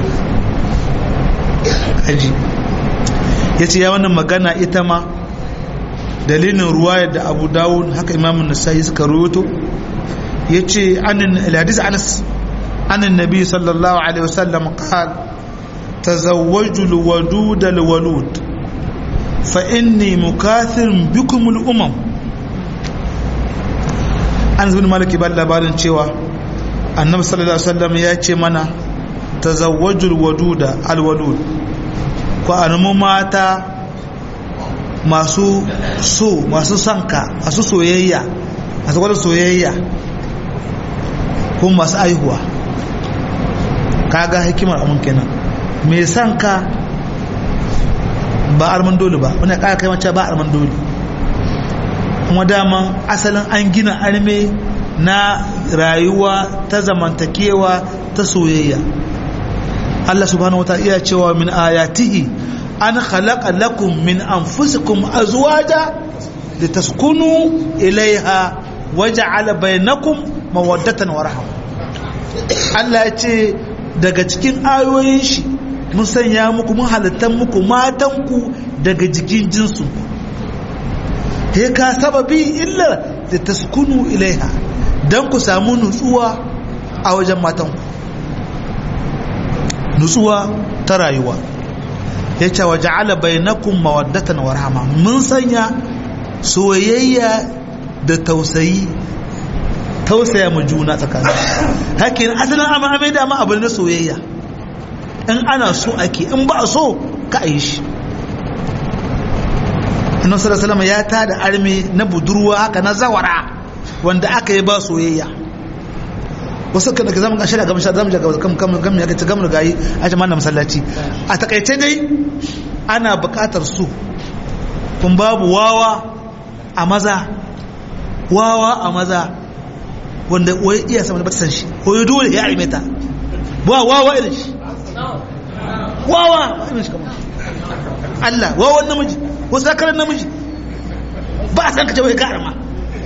aji ya ce ya wannan magana ita ma dalilin ruwayar da abu dawud haka imamun nasa'i suka ruwato ya ce hadis anas عن النبي صلى الله عليه وسلم قال تزوجوا الودود الولود فإني مكاثر بكم الأمم. an zubin malaki ba labarin cewa annabi sallallahu alaihi wasallam ya ce mana tazawwajul waduda alwalud ku anmu mata masu so masu sanka masu soyayya masu gwada soyayya kuma masu aihuwa. kaga hikimar amun kenan me sanka ba arman dole ba wani kaya kai mace ba arman dole kuma daman asalin an gina arme na rayuwa ta zamantakewa ta soyayya. Allah subhanahu wa ta'ala iya cewa min ayatihi an khalaqa lakum min anfusikum azwaja litaskunu ilaiha waja'ala bainakum mawaddatan wa rahma. Allah ya ce daga cikin ayoyin shi mun sanya muku mun halittan muku matanku daga jikin jinsu he ka sababi illa da taskunu ilaiha dan ku samu nutsuwa a wajen matanku, nutsuwa ta rayuwa. yace wa ja'ala bainakum mawaddatan wa rahma, mun sanya soyayya da tausayi tausaya mu juna tsakanin. hakin asalin amma amai da ma abin da soyayya in ana so ake, in ba a so ka yi shi. annabi sallallahu alaihi wasallam ya tada arme na budurwa haka na zawara wanda aka yi ba soyayya. wasu kan daga zaman gashi da gaban zamu ga kam kam gam ya ga gamu gayi a jama'an masallaci. a takaice dai ana buƙatar su kun babu wawa a maza, wawa a maza wanda wai iya sama da bata san shi ko dole ya arme ta ba wawa irin shi, wawa irin shi kamar Allah wawan namiji ko zakaran namiji ba a san ka ce wai ka arma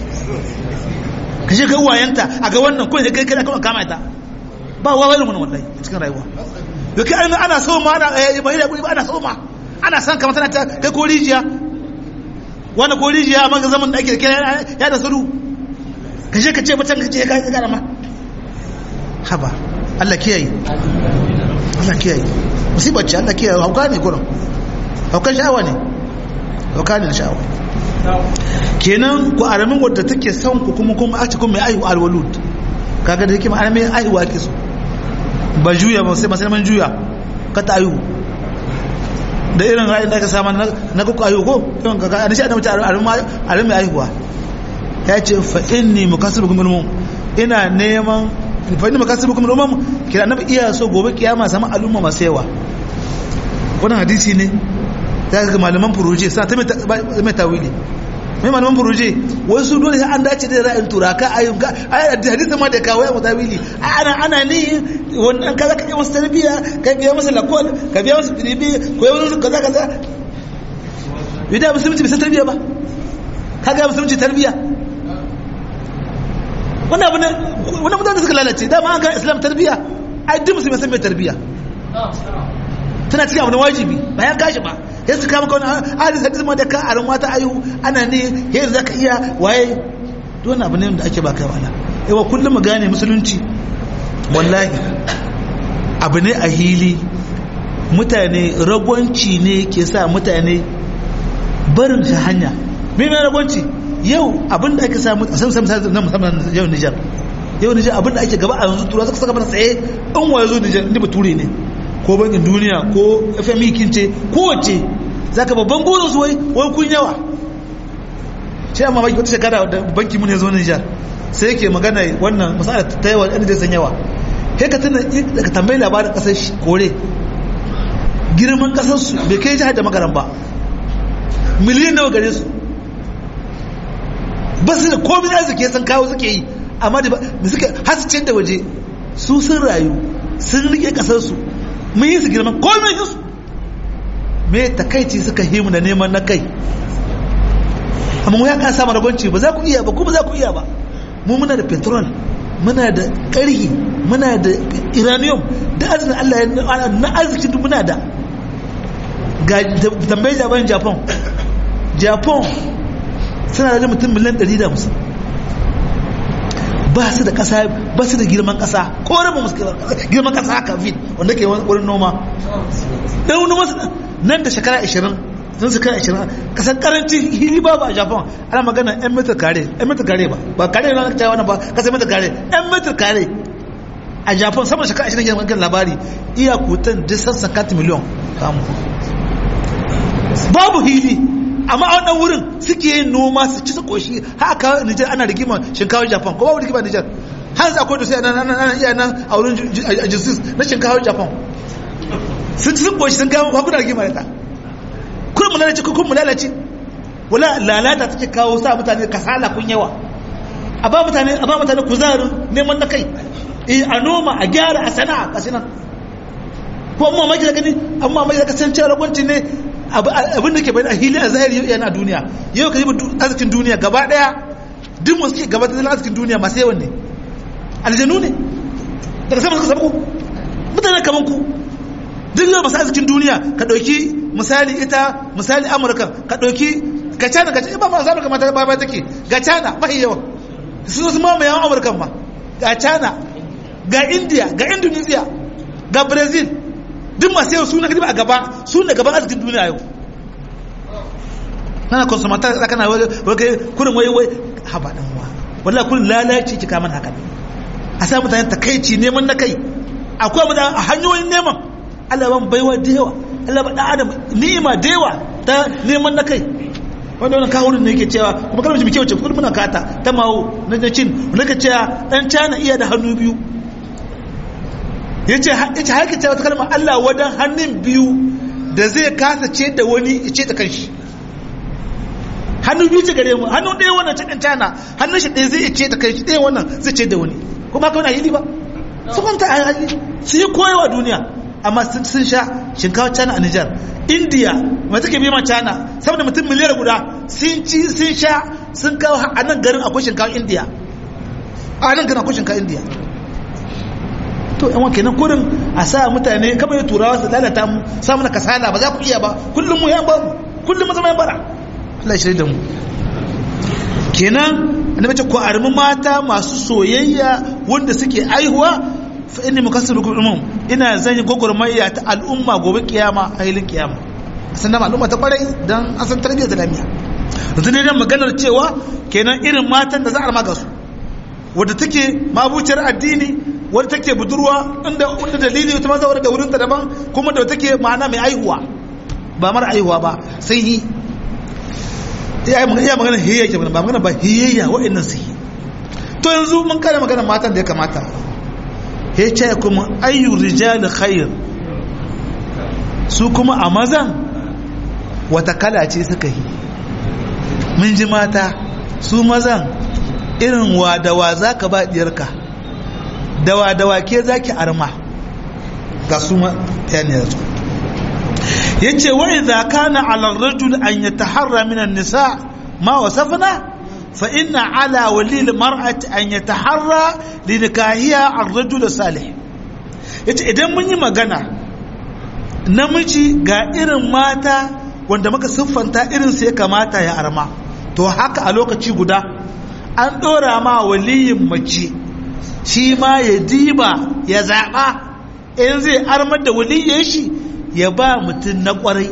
ka je ga uwayenta a ga wannan ko ne kai kai ka kama ta ba wawa irin wannan wallahi cikin rayuwa. yau kai ana so ma ana ba ida ba ana so ma ana san kamar tana ta kai ko rijiya wani ko rijiya amma ga zaman da ake kai ya da sulu ka je ka ce mutan ka ce ka ga arma haba. Allah kiyaye, Allah kiyaye, musibar ce. Allah kiyaye, hauka ne gurin, haukan sha'awa ne, hauka ne sha'awa. kenan ku aramin wadda take son ku kuma kuma a cikin mai aihu alwalud, kaga da yake ma aramin aihuwa ke so ba juya ba sai masalman juya ka ta aihu da irin ra'ayin da aka samu na kuku aihu ko yawan kaga an shi da mutum aramin aihuwa. ya ce fa inni mukasibukum minhum, ina neman fa inni mukasibukum minhum, kira annabi iya so gobe kiyama sama al'umma masu yawa. wannan hadisi ne da ga malaman furoje suna ta mai tawili. mai malaman furoje wasu dole sai an dace da ra'ayin turaka ayyuka ai hadisi ma da kawo ya mutawili ana ana ne wannan kaza ka yi masa tarbiya ka biya masa lakol ka biya masa tiribi ko yi masa kaza kaza bida musulunci bai san tarbiya ba, kaga musulunci tarbiya wannan abin wannan mutane suka lalace dama an ga islam tarbiya ai duk musulmi san mai tarbiya tana cikin abu na wajibi bayan gashi ba ya su kama kawai hadis hadis ma da ka aron mata ayu ana ne yanzu zaka iya waye don abu ne da ake ba kai wala yawa kullum mu gane musulunci wallahi abu ne a hili. mutane ragwanci ne ke sa mutane barin ta hanya. me me ragwanci yau abin da ake samu a san na musamman yau Nijar yau Nijar abin da ake gaba a yanzu tura suka saka mana tsaye in waye zo Nijar inda bature ne ko bankin duniya ko F M I kince kowace zaka babban burin su wai wai kun yawa. sai amma baki wata shekara da banki mun zo Nijar sai yake magana wannan masala ta yawa inda zai san yawa. kai ka tana ka tambayi labarin kasar shi kore girman kasar su bai kai jihar da magaran ba, miliyan nawa gare su ba su da komai arziki san kawo suke yi amma da suka hascin da waje su sun rayu sun rike kasar su mun yi su girman komai su me takaici suka himu da neman na kai. amma mu ya kan samu ragonci ba za ku iya ba kuma za ku iya ba. mu muna da petrol, muna da ƙarhi, muna da uranium da arzikin Allah na arzikin duk muna da. ga tambayi jaban Japan Japan suna da mutum miliyan ɗari da hamsin ba su da kasa ba su da girman kasa ko rabin musu girman kasa haka fit wanda ke wurin noma dan noma nan da shekara ashirin sun shekara ashirin kasan karanci hili babu a Japan ana magana yan metar kare yan metar kare ba ba kare na ta wannan ba kasan metar kare yan metar kare a Japan sama shekara ashirin ke magana labari iya kutan disan sakat miliyon kamu babu hili amma a wannan wurin suke yin noma su ci su koshi haka Nijar ana rigima shinkawar Japan ko babu rigima Nijar har akwai da sai nan nan iya nan a wurin ajisis na shinkawar Japan sun ci su koshi sun ga ba kuna rigima da ta kun mun lalace kun mun lalace wala lalata take kawo sa mutane kasala kun yawa a ba mutane a ba mutane kuzarin neman na kai eh a noma a gyara a sana'a kasinan ko amma mai da gani amma mai da kasance ragwanci ne abin da ke bayan a hili a zahiri yana a duniya yau ka yi arzikin duniya gaba daya duk wasu ke gaba da arzikin duniya masu yawan ne aljanu ne daga sama suka samu mutane kaman ku duk yau masu arzikin duniya ka ɗauki misali ita misali amurka ka ɗauki ga cana ga cana ba masu amurka mata ba ba take ga cana mahi yawa su su mamaye yawan amurkan ma ga cana ga india ga indonesia ga brazil duk masu yau suna gaba a gaba suna gaban arzikin duniya yau nana konsumata da kana wai kurin wai wai haba dan wa wallahi kurin lalace ki kaman haka a sa mutane takeici neman na kai akwai mu a hanyoyin neman Allah ban baiwa da yawa Allah ba dan adam ni'ima da yawa ta neman na kai wanda wannan kawurin ne yake cewa kuma kalmar jimi ce kullum muna kata ta mawo na cin nake cewa dan China iya da hannu biyu yace yace haka cewa ta kalmar Allah wadan hannun biyu da zai kasa ce da wani ce da kanshi hannu biyu ce gare mu hannu ɗaya wannan cikin China hannun shi ɗaya zai ce da kanshi ɗaya wannan zai ce da wani kuma haka wani hili ba su kwanta a hali su yi koyewa duniya amma sun sha shinkawa China a Nijar India mai take biman China saboda mutum miliyar guda sun ci sun sha sun kawo a nan garin akwai shinkawa India a nan garin akwai shinkawa India to yan wanke nan kurin a sa mutane kamar ya turawa su lalata mu samu na kasala ba za ku iya ba kullum mu yan babu kullum mu zama yan bara Allah ya shirya da mu kenan annabi ce ku armi mata masu soyayya wanda suke aihuwa fa inni mukassirukum umum ina zan yi gogormayya ta al'umma gobe kiyama a hilin kiyama san da al'umma ta kwarai dan an san tarbiyyar da lamiya yanzu ne dan maganar cewa kenan irin matan da za a maga su wadda take mabuciyar addini wadda take budurwa inda wanda dalili ta maza wadda wurin ta daban kuma da take ma'ana mai aihuwa ba mara aihuwa ba sai hi iya magana hiyayya ke ba magana ba hiyayya wa'annan su yi to yanzu mun kare magana matan da ya kamata ya ce kuma ayyu rijal khair su kuma a mazan wata kala ce suka yi mun ji mata su mazan irin wadawa za ka ba diyarka dawa-dawa ke za ki arma ga su ta ne su ya ce wa idha kana ala rajul an yataharra min an-nisa ma wasafna fa inna ala wali al-mar'ati an yataharra li nikahiha ar-rajul salih yace idan mun yi magana namiji ga irin mata wanda muka siffanta irin su ya kamata ya arma to haka a lokaci guda an dora ma waliyin mace shi ma ya diba ya zaba in zai armar da waliyin shi ya ba mutum na kwarai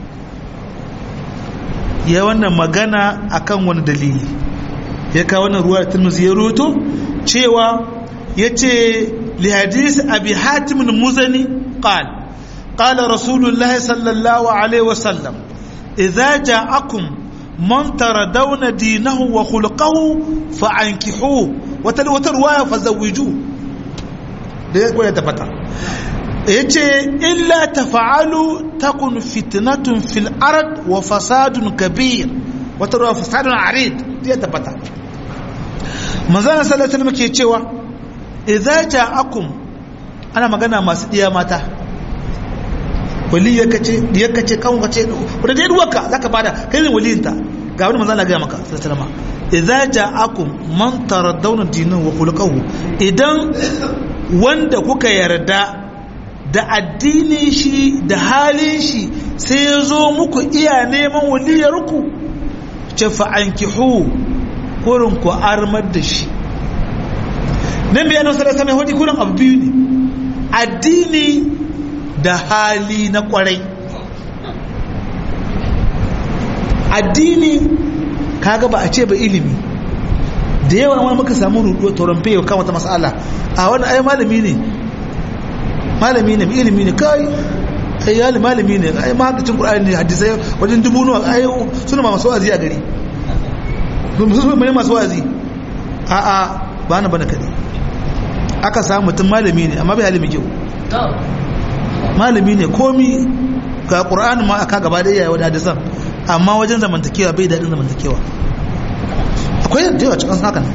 ya wannan magana akan wani dalili ya kawo wannan ruwa da Tirmidhi ya roto cewa yace li hadith abi hatim al-muzani qala qala rasulullah sallallahu alaihi wasallam idza ja'akum man taradawna dinahu wa khulquhu fa'ankihuhu wata wata ruwaya fazawiju da ya koya tafata yace illa tafa'alu takun fitnatun fil ard wa fasadun kabir wata ruwa fasadun arid ya tabbata manzon sallallahu alaihi wasallam ke cewa idza ja'akum ana magana masu diya mata wali ya kace diya kace kan kace wanda dai duwaka zaka bada kai ne waliyinta ga wani manzon Allah ga maka sallallahu alaihi wasallam idza ja'akum man taradawna dinahu wa khulquhu idan wanda kuka yarda da addinin shi da halin shi sai ya zo muku iya neman waliyarku ce fa'ankihu kurin ku armar da shi nan bayanin sallallahu alaihi wasallam kullum abu biyu ne addini da hali na kwarai. Addini kaga ba a ce ba ilimi da yawa wani muka samu rudo toron feyo kan wata mas'ala a wani ai malami ne malami ne ilimi ne kai ai yali malami ne ai mahaddacin qur'ani ne hadisai wajen dubu nawa ai suna ma masu wazi a gari musulmi ne masu wazi a a ba na bana kade aka samu mutum malami ne amma bai halimi kyau malami ne komi ga qur'ani ma aka gaba da yayi wadda hadisan amma wajen zamantakewa bai daɗin zamantakewa akwai yawa cikin hakan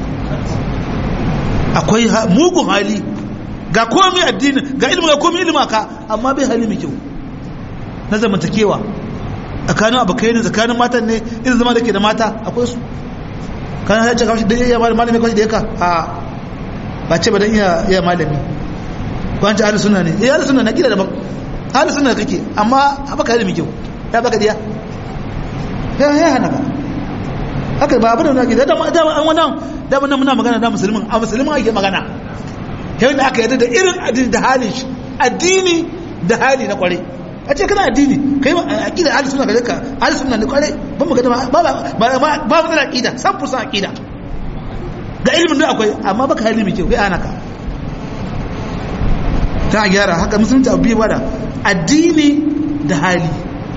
akwai mugun hali ga komi addini ga ilimi ga komi ilimi ka amma bai hali mai kyau na zamantakewa tsakanin abokai ne tsakanin matan ne irin zama da ke da mata akwai su kan ya ce kawai da iya malami kawai da yaka a ba ce ba dan iya iya malami kwanci ahli sunna ne eh ahli sunna na kila daban ahli sunna kake amma baka hali mai kyau ya baka diya ya ya hana ka haka ba abin da nake da dama an wannan da mun muna magana da musulmin a musulmin ake magana yau da aka yarda da irin addini da halin shi addini da hali na kware a ce kana addini kai ma aqida ahli sunna kaje ka ahli sunna ne kware ban mu ga ba ba ba ba mu da aqida san fusa aqida ga ilimin da akwai amma baka hali mai kyau kai ana ka ta gyara haka musulunci abu bada addini da hali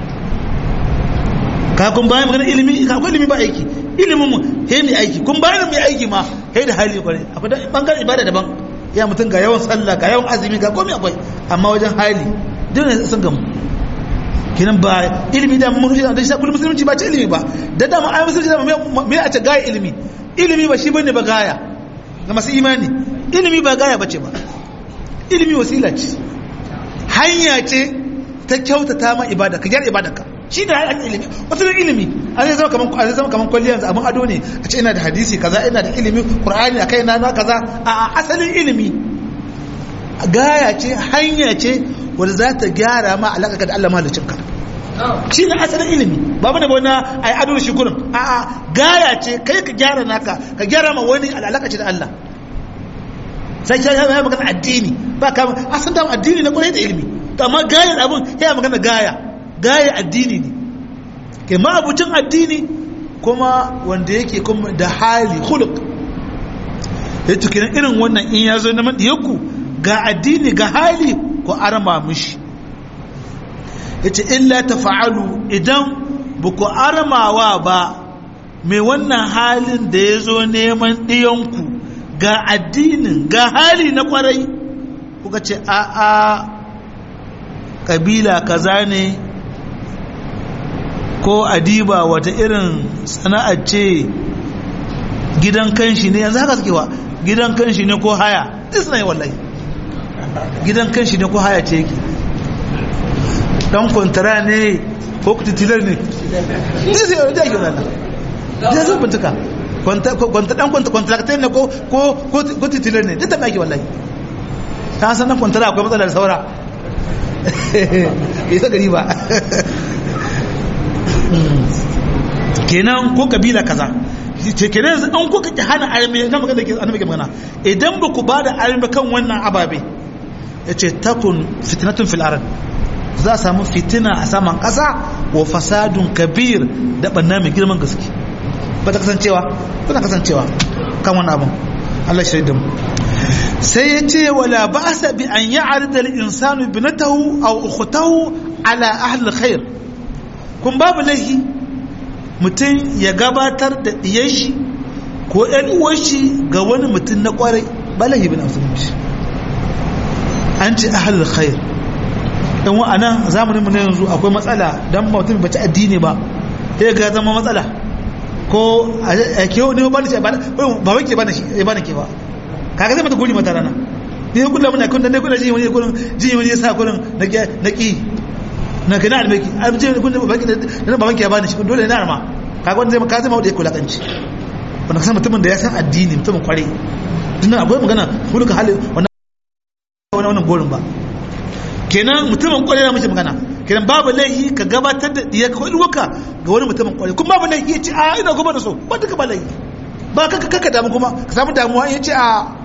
ka kun bayan magana ilimi ka akwai ilimi ba aiki ilimin mu he mai aiki kun bayan mai aiki ma he da hali kware akwai da bangaren ibada daban ya mutum ga yawan sallah ga yawan azumi ga komai akwai amma wajen hali duk ne sun gamu kinan ba ilimi da mun rubuta da shi kullum musulunci ba ce ilimi ba da dama ai musulunci da me a ce gaya ilimi ilimi ba shi bane ba gaya ga masu imani ilimi ba gaya bace ba ilimi wasila ce hanya ce ta kyautata ma ibada ka gyara ibadarka shi da hanyar ilimi wasu ilimi an zai zama kaman an zai zama kaman kwalliyar abin ado ne a ce ina da hadisi kaza ina da ilimi qur'ani akai na na kaza a asalin ilimi gaya ce hanya ce wanda za ta gyara ma alaka da Allah mahaliccinka shi ne asalin ilimi ba bane ba na ai ado shi kurin a a gaya ce kai ka gyara naka ka gyara ma wani alaka ce da Allah sai ya yi magana addini ba ka asan da addini na kwarai da ilimi to amma gayar abun ya magana gaya gaya addini ne ke ma abucin addini kuma wanda yake kuma da hali khuluq ya tukinan irin wannan in ya zo na madiyanku ga addini ga hali ko arama mishi yace illa tafa'alu idan buku aramawa ba mai wannan halin da ya zo neman diyanku ga addinin ga hali na kwarai kuka ce a a kabila kaza ne ko adiba wata irin sana'ar ce gidan kanshi ne yanzu haka suke wa gidan kanshi ne ko haya duk suna yi wallahi gidan kanshi ne ko haya ce yake dan kwantara ne ko kutitilar ne duk sai yau da yake wannan da zo bintuka kwanta kwanta dan kwanta kontraktor ne ko ko ko titilar ne duk da yake wallahi ta san dan kwantara akwai matsalar saura isa gari ba kenan ko kabila kaza ce kenan yanzu an kuka ki hana arme na magana da ke annabi ke magana idan ba ku ba da arme kan wannan ababe yace takun fitnatun fil ard za a samu fitina a saman kasa wa fasadun kabir da banna mai girman gaske ba ta kasancewa ba ta kasancewa kan wannan abun Allah shaidan sai yace wala ba'sa bi an ya'rida al-insanu binatahu aw ukhtahu ala ahli khair kun babu laihi mutum ya gabatar da ɗiyar shi ko ‘yan uwar shi ga wani mutum na ƙwarai ba laihi bin musulunci an ce ahalar khair ɗan wa'anan zamaninmu na yanzu akwai matsala don mutum ba ci addini ba ya ga zama matsala ko a kewa ne ba da shi ba wanke ba da shi ba da ke ba kaga zai mata guri mata rana ne ya kula muna kun da ne kula ji wani kurin ji wani ya sa kurin na ƙi na gina albaki abinci ne kun baki da babanki ya bani shi dole ne arma kaga wanda zai ka zama wanda ya kula kanci wanda kasan mutumin da ya san addini mutumin kware tunan akwai magana huluka hali wannan wannan gorin ba kenan mutumin kware na mishi magana kenan babu laihi ka gabatar da diya ka ilwaka ga wani mutumin kware kuma babu laihi ya ce a ina kuma da so ba duka ba laihi ba kaka kaka damu kuma ka samu damuwa ya ce a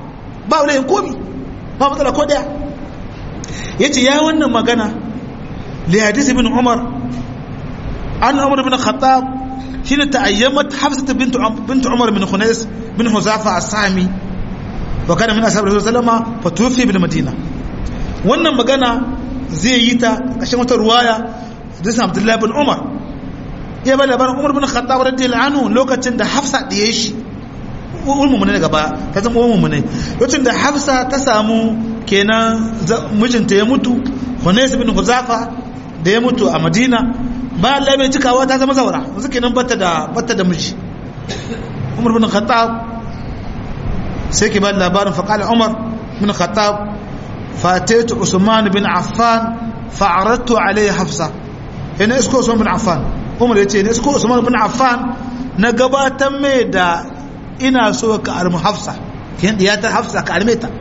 ba wani komi ba matsala ko daya yace ya wannan magana li hadisi ibn umar an umar ibn khattab shine ta'ayyamat hafsat bint bint umar bin khunais bin huzafa as-sami wa kana min ashab rasul sallama fatufi bil madina wannan magana zai yi ta kashin wata ruwaya da Abdullah ibn Umar ya ba labarin Umar bin Khattab radiyallahu anhu lokacin da Hafsa diye shi ulmu mun ne gaba ta zama ulmu mun ne lokacin da Hafsa ta samu kenan mijinta ya mutu Hunais bin Huzafa da ya mutu a Madina ba Allah mai cikawa ta zama zawara yanzu kenan batta da batta da miji Umar bin Khattab sai ke ba labarin fa qala Umar bin Khattab fataitu Usman bin Affan fa'aradtu alayhi Hafsa ina isko Usman bin Affan Umar yace ne isko Usman bin Affan na gabatar mai da ina so ka armu Hafsa kin diya ta Hafsa ka arme ta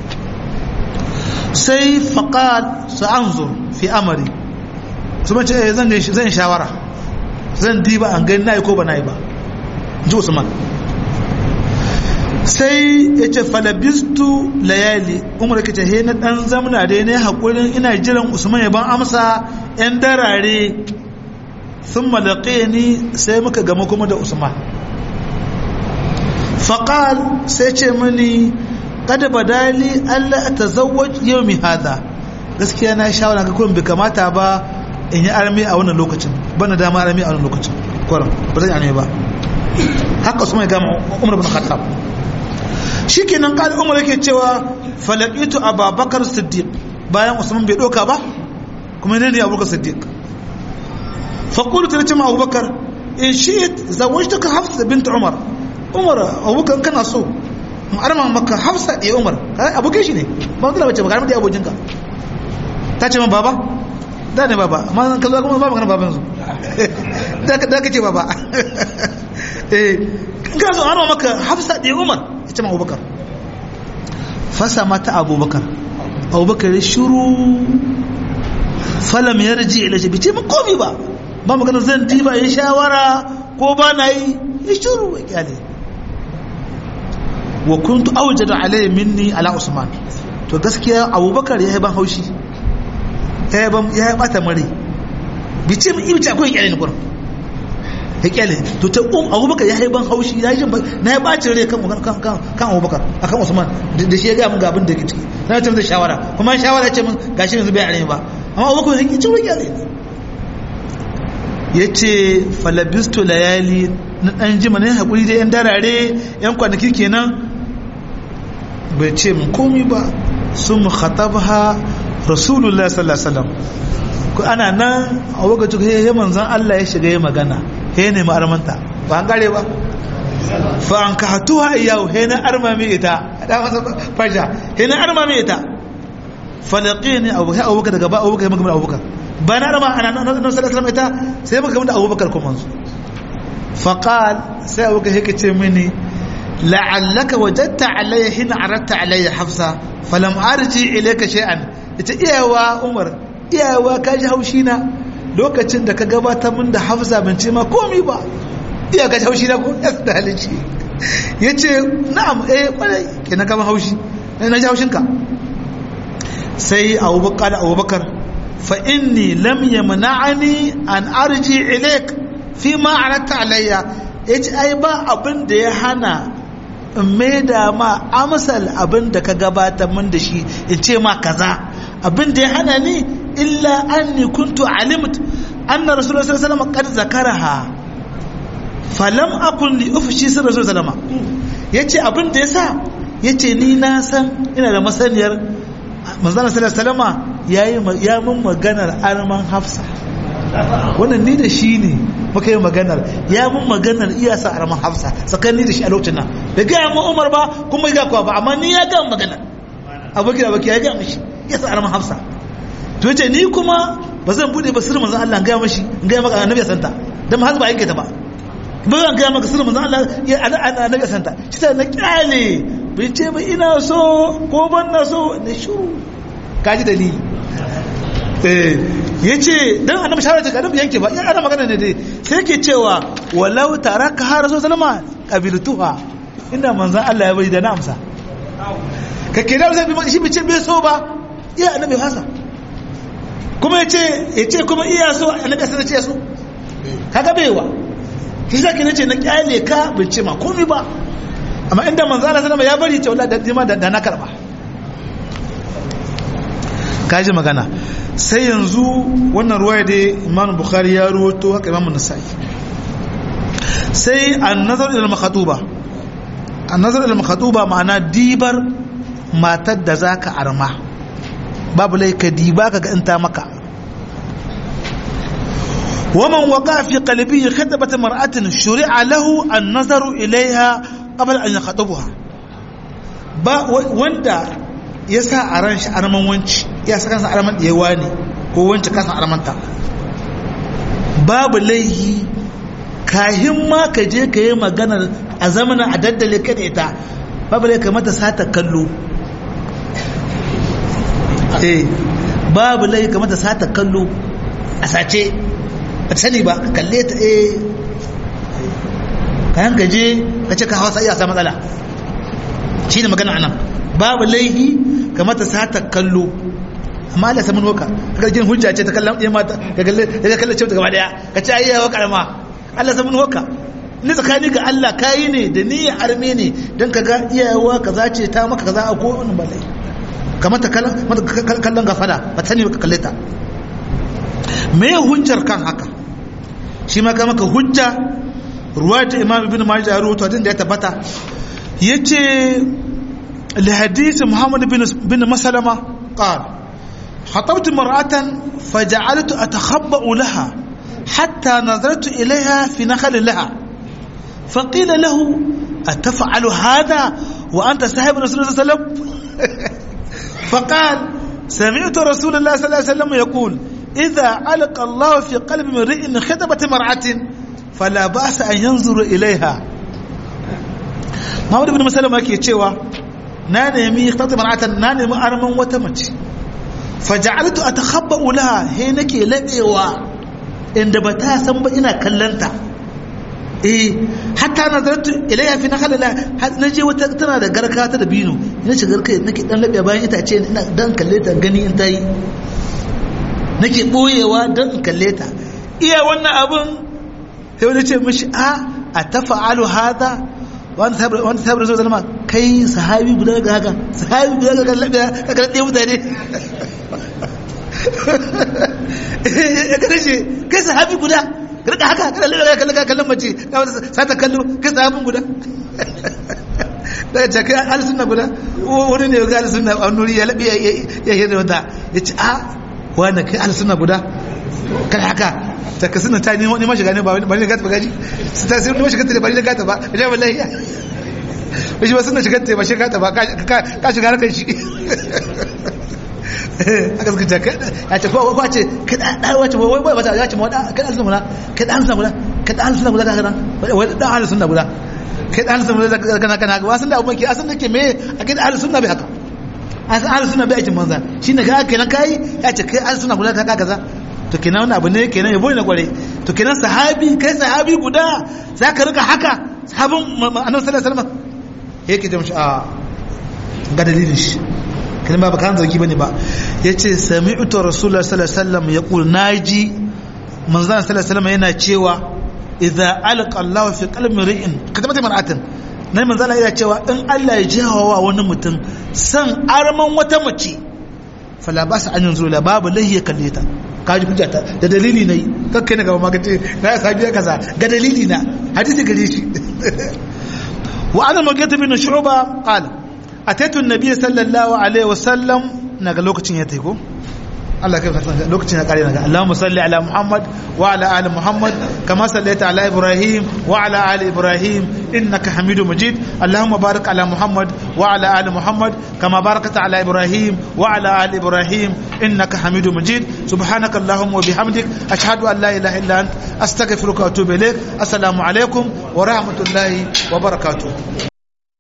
sai faqal sa'anzur fi amri kuma ce zan zan shawara zan diba an ga nayi ko ba nayi ba ji Usman sai yace falabistu layali Umar kace he na dan zamna da ne hakurin ina jiran Usman ya ban amsa yan darare thumma laqini sai muka gama kuma da Usman faqal sai ce mini kada badali Allah atazawwaj yawmi hada gaskiya na shawara ga kullum bai kamata ba in yi armi a wannan lokacin bana dama armi a wannan lokacin kullum ba zan yi ba haka Usman ya gama Umar bin Khattab shikenan kada Umar yake cewa falaqitu Abubakar Siddiq bayan Usman bai doka ba kuma ne ne Abubakar Siddiq fa qultu li ma Abubakar in shi'it zawajtuka Hafsa bint Umar Umar Abubakar kana so mu arma maka Hafsa da Umar kai abokin shi ne ba dole bace ba karama da abokinka ta ce man baba da ne baba amma kan zo kuma ba magana baban su da da kace baba eh kana so arma maka Hafsa da Umar ita ma Abubakar fasa mata Abubakar Abubakar shiru falam yarji ila shi bice mun komi ba ba magana zan diba yi shawara ko ba na yi ya shiru ya kyale wa kuntu awjada alayhi minni ala Usman to gaskiya Abubakar ya ban haushi ya ban ya bata mare bice mun ibta ko ya kyale ni gurin ya kyale to ta um Abubakar ya ban haushi ya yi na ya bace rai kan kan kan Abubakar akan Usman da shi ya ga mun ga abin da yake ciki na ta da shawara kuma shawara ce mun gashi yanzu bai arme ba amma Abubakar ya ci wani kyale yace falabistu layali na dan jima ne hakuri da yan darare yan kwanaki kenan bai ce mun komi ba sun khatabha Rasulullah sallallahu alaihi wasallam ko ana nan a lokacin ya manzon Allah ya shiga ya magana he ne ma'armanta ba an gare ba fa an ka hatuwa yau he na armami ita da masa fasha he na armami ita falaqini abu he abubakar daga ba abubakar magana abubakar ba na arma ana nan sallallahu alaihi wasallam ita sai muka gama da abubakar kuma su fa qal sai abubakar yake ce mini la'allaka wajadta alayya hina aradta alayya Hafsa falam arji ilayka shay'an ita iyawa Umar iyawa kaji haushi na lokacin da ka gabatar min da Hafsa ban ce ma komai ba iya ka haushi na ko da halici yace na'am eh kwarai kenan kama haushi na ji haushin ka sai Abubakar Abubakar fa inni lam yamna'ani an arji ilayk fi ma aradta alayya yace ai ba abin da ya hana in maida ma amsal abin da ka gabatar min da shi in ce ma kaza abin da ya hana ni illa anni kuntu alimt anna rasulullah sallallahu alaihi wasallam qad zakaraha falam akun li ufshi sirr rasulullah sallallahu alaihi wasallam yace abin da yasa yace ni na san ina da masaniyar manzon sallallahu alaihi wasallam yayi ya mun maganar arman Hafsa wannan ni da shi ne muka yi maganar ya mun maganar iya sa arman Hafsa tsakanin da shi a lokacin nan bai ga mu Umar ba kuma ga kuwa ba amma ni ya ga maganar abokin abokin ya ga mishi ya sa arman Hafsa to yace ni kuma ba zan bude ba sirrin manzon Allah ga mashi ga maka annabi ya santa dan ma ba yake ta ba ba zan ga maka sirrin manzon Allah ya annabi ya santa shi sai na kyale bai ce ba ina so ko ban na so ne shiru kaji dalili eh yace dan annabi shawara ta annabi yanke ba ya ana magana ne dai sai yake cewa walau taraka har rasul sallama qabiltuha inda manzon Allah ya bari da na amsa ka ke da zai shi bice bai so ba iya annabi hasa kuma yace yace kuma iya so annabi sai ce so kaga baiwa shi zaki nace na kyale ka bice ma komai ba amma inda manzo Allah sallama ya bari ce wallahi da dima da na karba kaji magana sai yanzu wannan ruwaya da Imam Bukhari ya ruwato haka Imam Nasa'i sai an-nazar ila al-makhatuba an-nazar ila al-makhatuba ma'ana dibar matar da zaka arma babu lai ka diba kaga in ta maka waman waqa fi qalbihi khatabat mar'atin shuri'a lahu an-nazaru ilayha qabla an yakhatubuha ba wanda ya sa a ran shi arman wanci ya sa kansa arman ɗewa ne ko wanci kansa armanta babu laihi kahin ma ka je ka yi maganar a zamanin a daddale ka da ita babu laihi ka mata sata kallo eh babu laihi ka mata sata kallo a sace ba sani ba ka kalle ta eh kayan ka je ka ce ka hausa iya sa matsala shi ne magana anan babu laihi ka mata sata kallo amma Allah samun waka kaga jin hujja ce ta kallon ɗaya mata ka kalle ka kalle ce ta gaba daya ka ce ayya wa karama Allah samun waka ni tsakani ga Allah kai ne da ni arme ne dan kaga iyawa kaza ce ta maka kaza a ko wannan balai ka mata kallon mata kallon gafara ba ta ne ka kalle ta me hujjar kan haka shi ma ka maka hujja ruwayat Imam Ibn Majah ruwato din da ya tabbata yace لحديث محمد بن بن مسلمة قال خطبت امرأة فجعلت أتخبأ لها حتى نظرت إليها في نخل لها فقيل له أتفعل هذا وأنت صاحب رسول الله صلى الله عليه وسلم فقال سمعت رسول الله صلى الله عليه وسلم يقول إذا علق الله في قلب امرئ خطبة امرأة فلا بأس أن ينظر إليها محمد بن مسلمة كي يتشوى na nemi khata mar'atan na nemi arman wata mace faja'altu atakhabba'u laha he nake ladewa inda bata san ba ina kallanta eh hatta nazartu ilayha fi nakhala naje wata tana da garka ta da bino ina shigar kai nake dan labe bayan ita ce ina dan kalle ta gani in tayi nake boyewa dan in kalle ta iya wannan abun sai wani ce mishi a atafa'alu hada wanda sabar zo zalma kai sahabi guda ga haka sahabi guda ga kallabe ka kallabe mutane ya kada shi kai sahabi guda ga haka kallabe ka kallabe kallon mace sata kallo kai sahabin guda daga kai al-sunna guda wani ne ga al-sunna a nuri ya labe ya hira wata ya ce a wanda kai al-sunna guda kada haka ta kasu na ta ni ma shiga ne ba ne gata ba gaji su ta sai ni ma shiga ta ba ni gata ba ja wallahi ba shi ba suna shiga ta ba shi gata ba ka shiga na kai shi aka suka ce ya ce ko ko ce ka da wace wai wai bata ya ce mu da ka da sunna ka da sunna guda ka da sunna guda ka kana wai da ahlus sunna guda ka da sunna guda kana kana ga wasan da abun ke asan nake me a kai ahlus sunna bai haka asan ahlus sunna bai aikin manza shine ga kenan kai ya ce kai ahlus sunna guda ka kaza to kenan wani abu ne kenan yabo ne na kware to kenan sahabi kai sahabi guda za ka rika haka sahabin annabi sallallahu alaihi wasallam yake da mushi a ga dalilin shi kenan ba kan zargi bane ba yace sami'tu rasulullahi sallallahu alaihi wasallam yaqul naji manzon sallallahu alaihi wasallam yana cewa idza alqa Allahu fi qalbi ri'in kadamata mar'atin nan manzon Allah yana cewa in Allah ya jawawa wani mutum san arman wata mace fala ba sa an yanzu la babu lahiya kalle ta kaji hujjata da dalili nayi kakkai na gaba ma kace na sabiya kaza ga dalili na hadisi gare shi wa ana magata bin shu'ba qala ataitu an-nabiy sallallahu alaihi wasallam naga lokacin ya taiko Allah kai lokacin ya kare naga Allahumma salli ala Muhammad wa ala ali Muhammad kama sallaita ala Ibrahim wa ala ali Ibrahim innaka Hamidum Majid Allahumma barik ala Muhammad wa ala ali Muhammad kama barakta ala Ibrahim wa ala ali Ibrahim innaka Hamidum Majid subhanaka Allahumma wa bihamdik ashhadu an la ilaha illa anta astaghfiruka wa atubu ilaik assalamu alaikum wa rahmatullahi wa barakatuh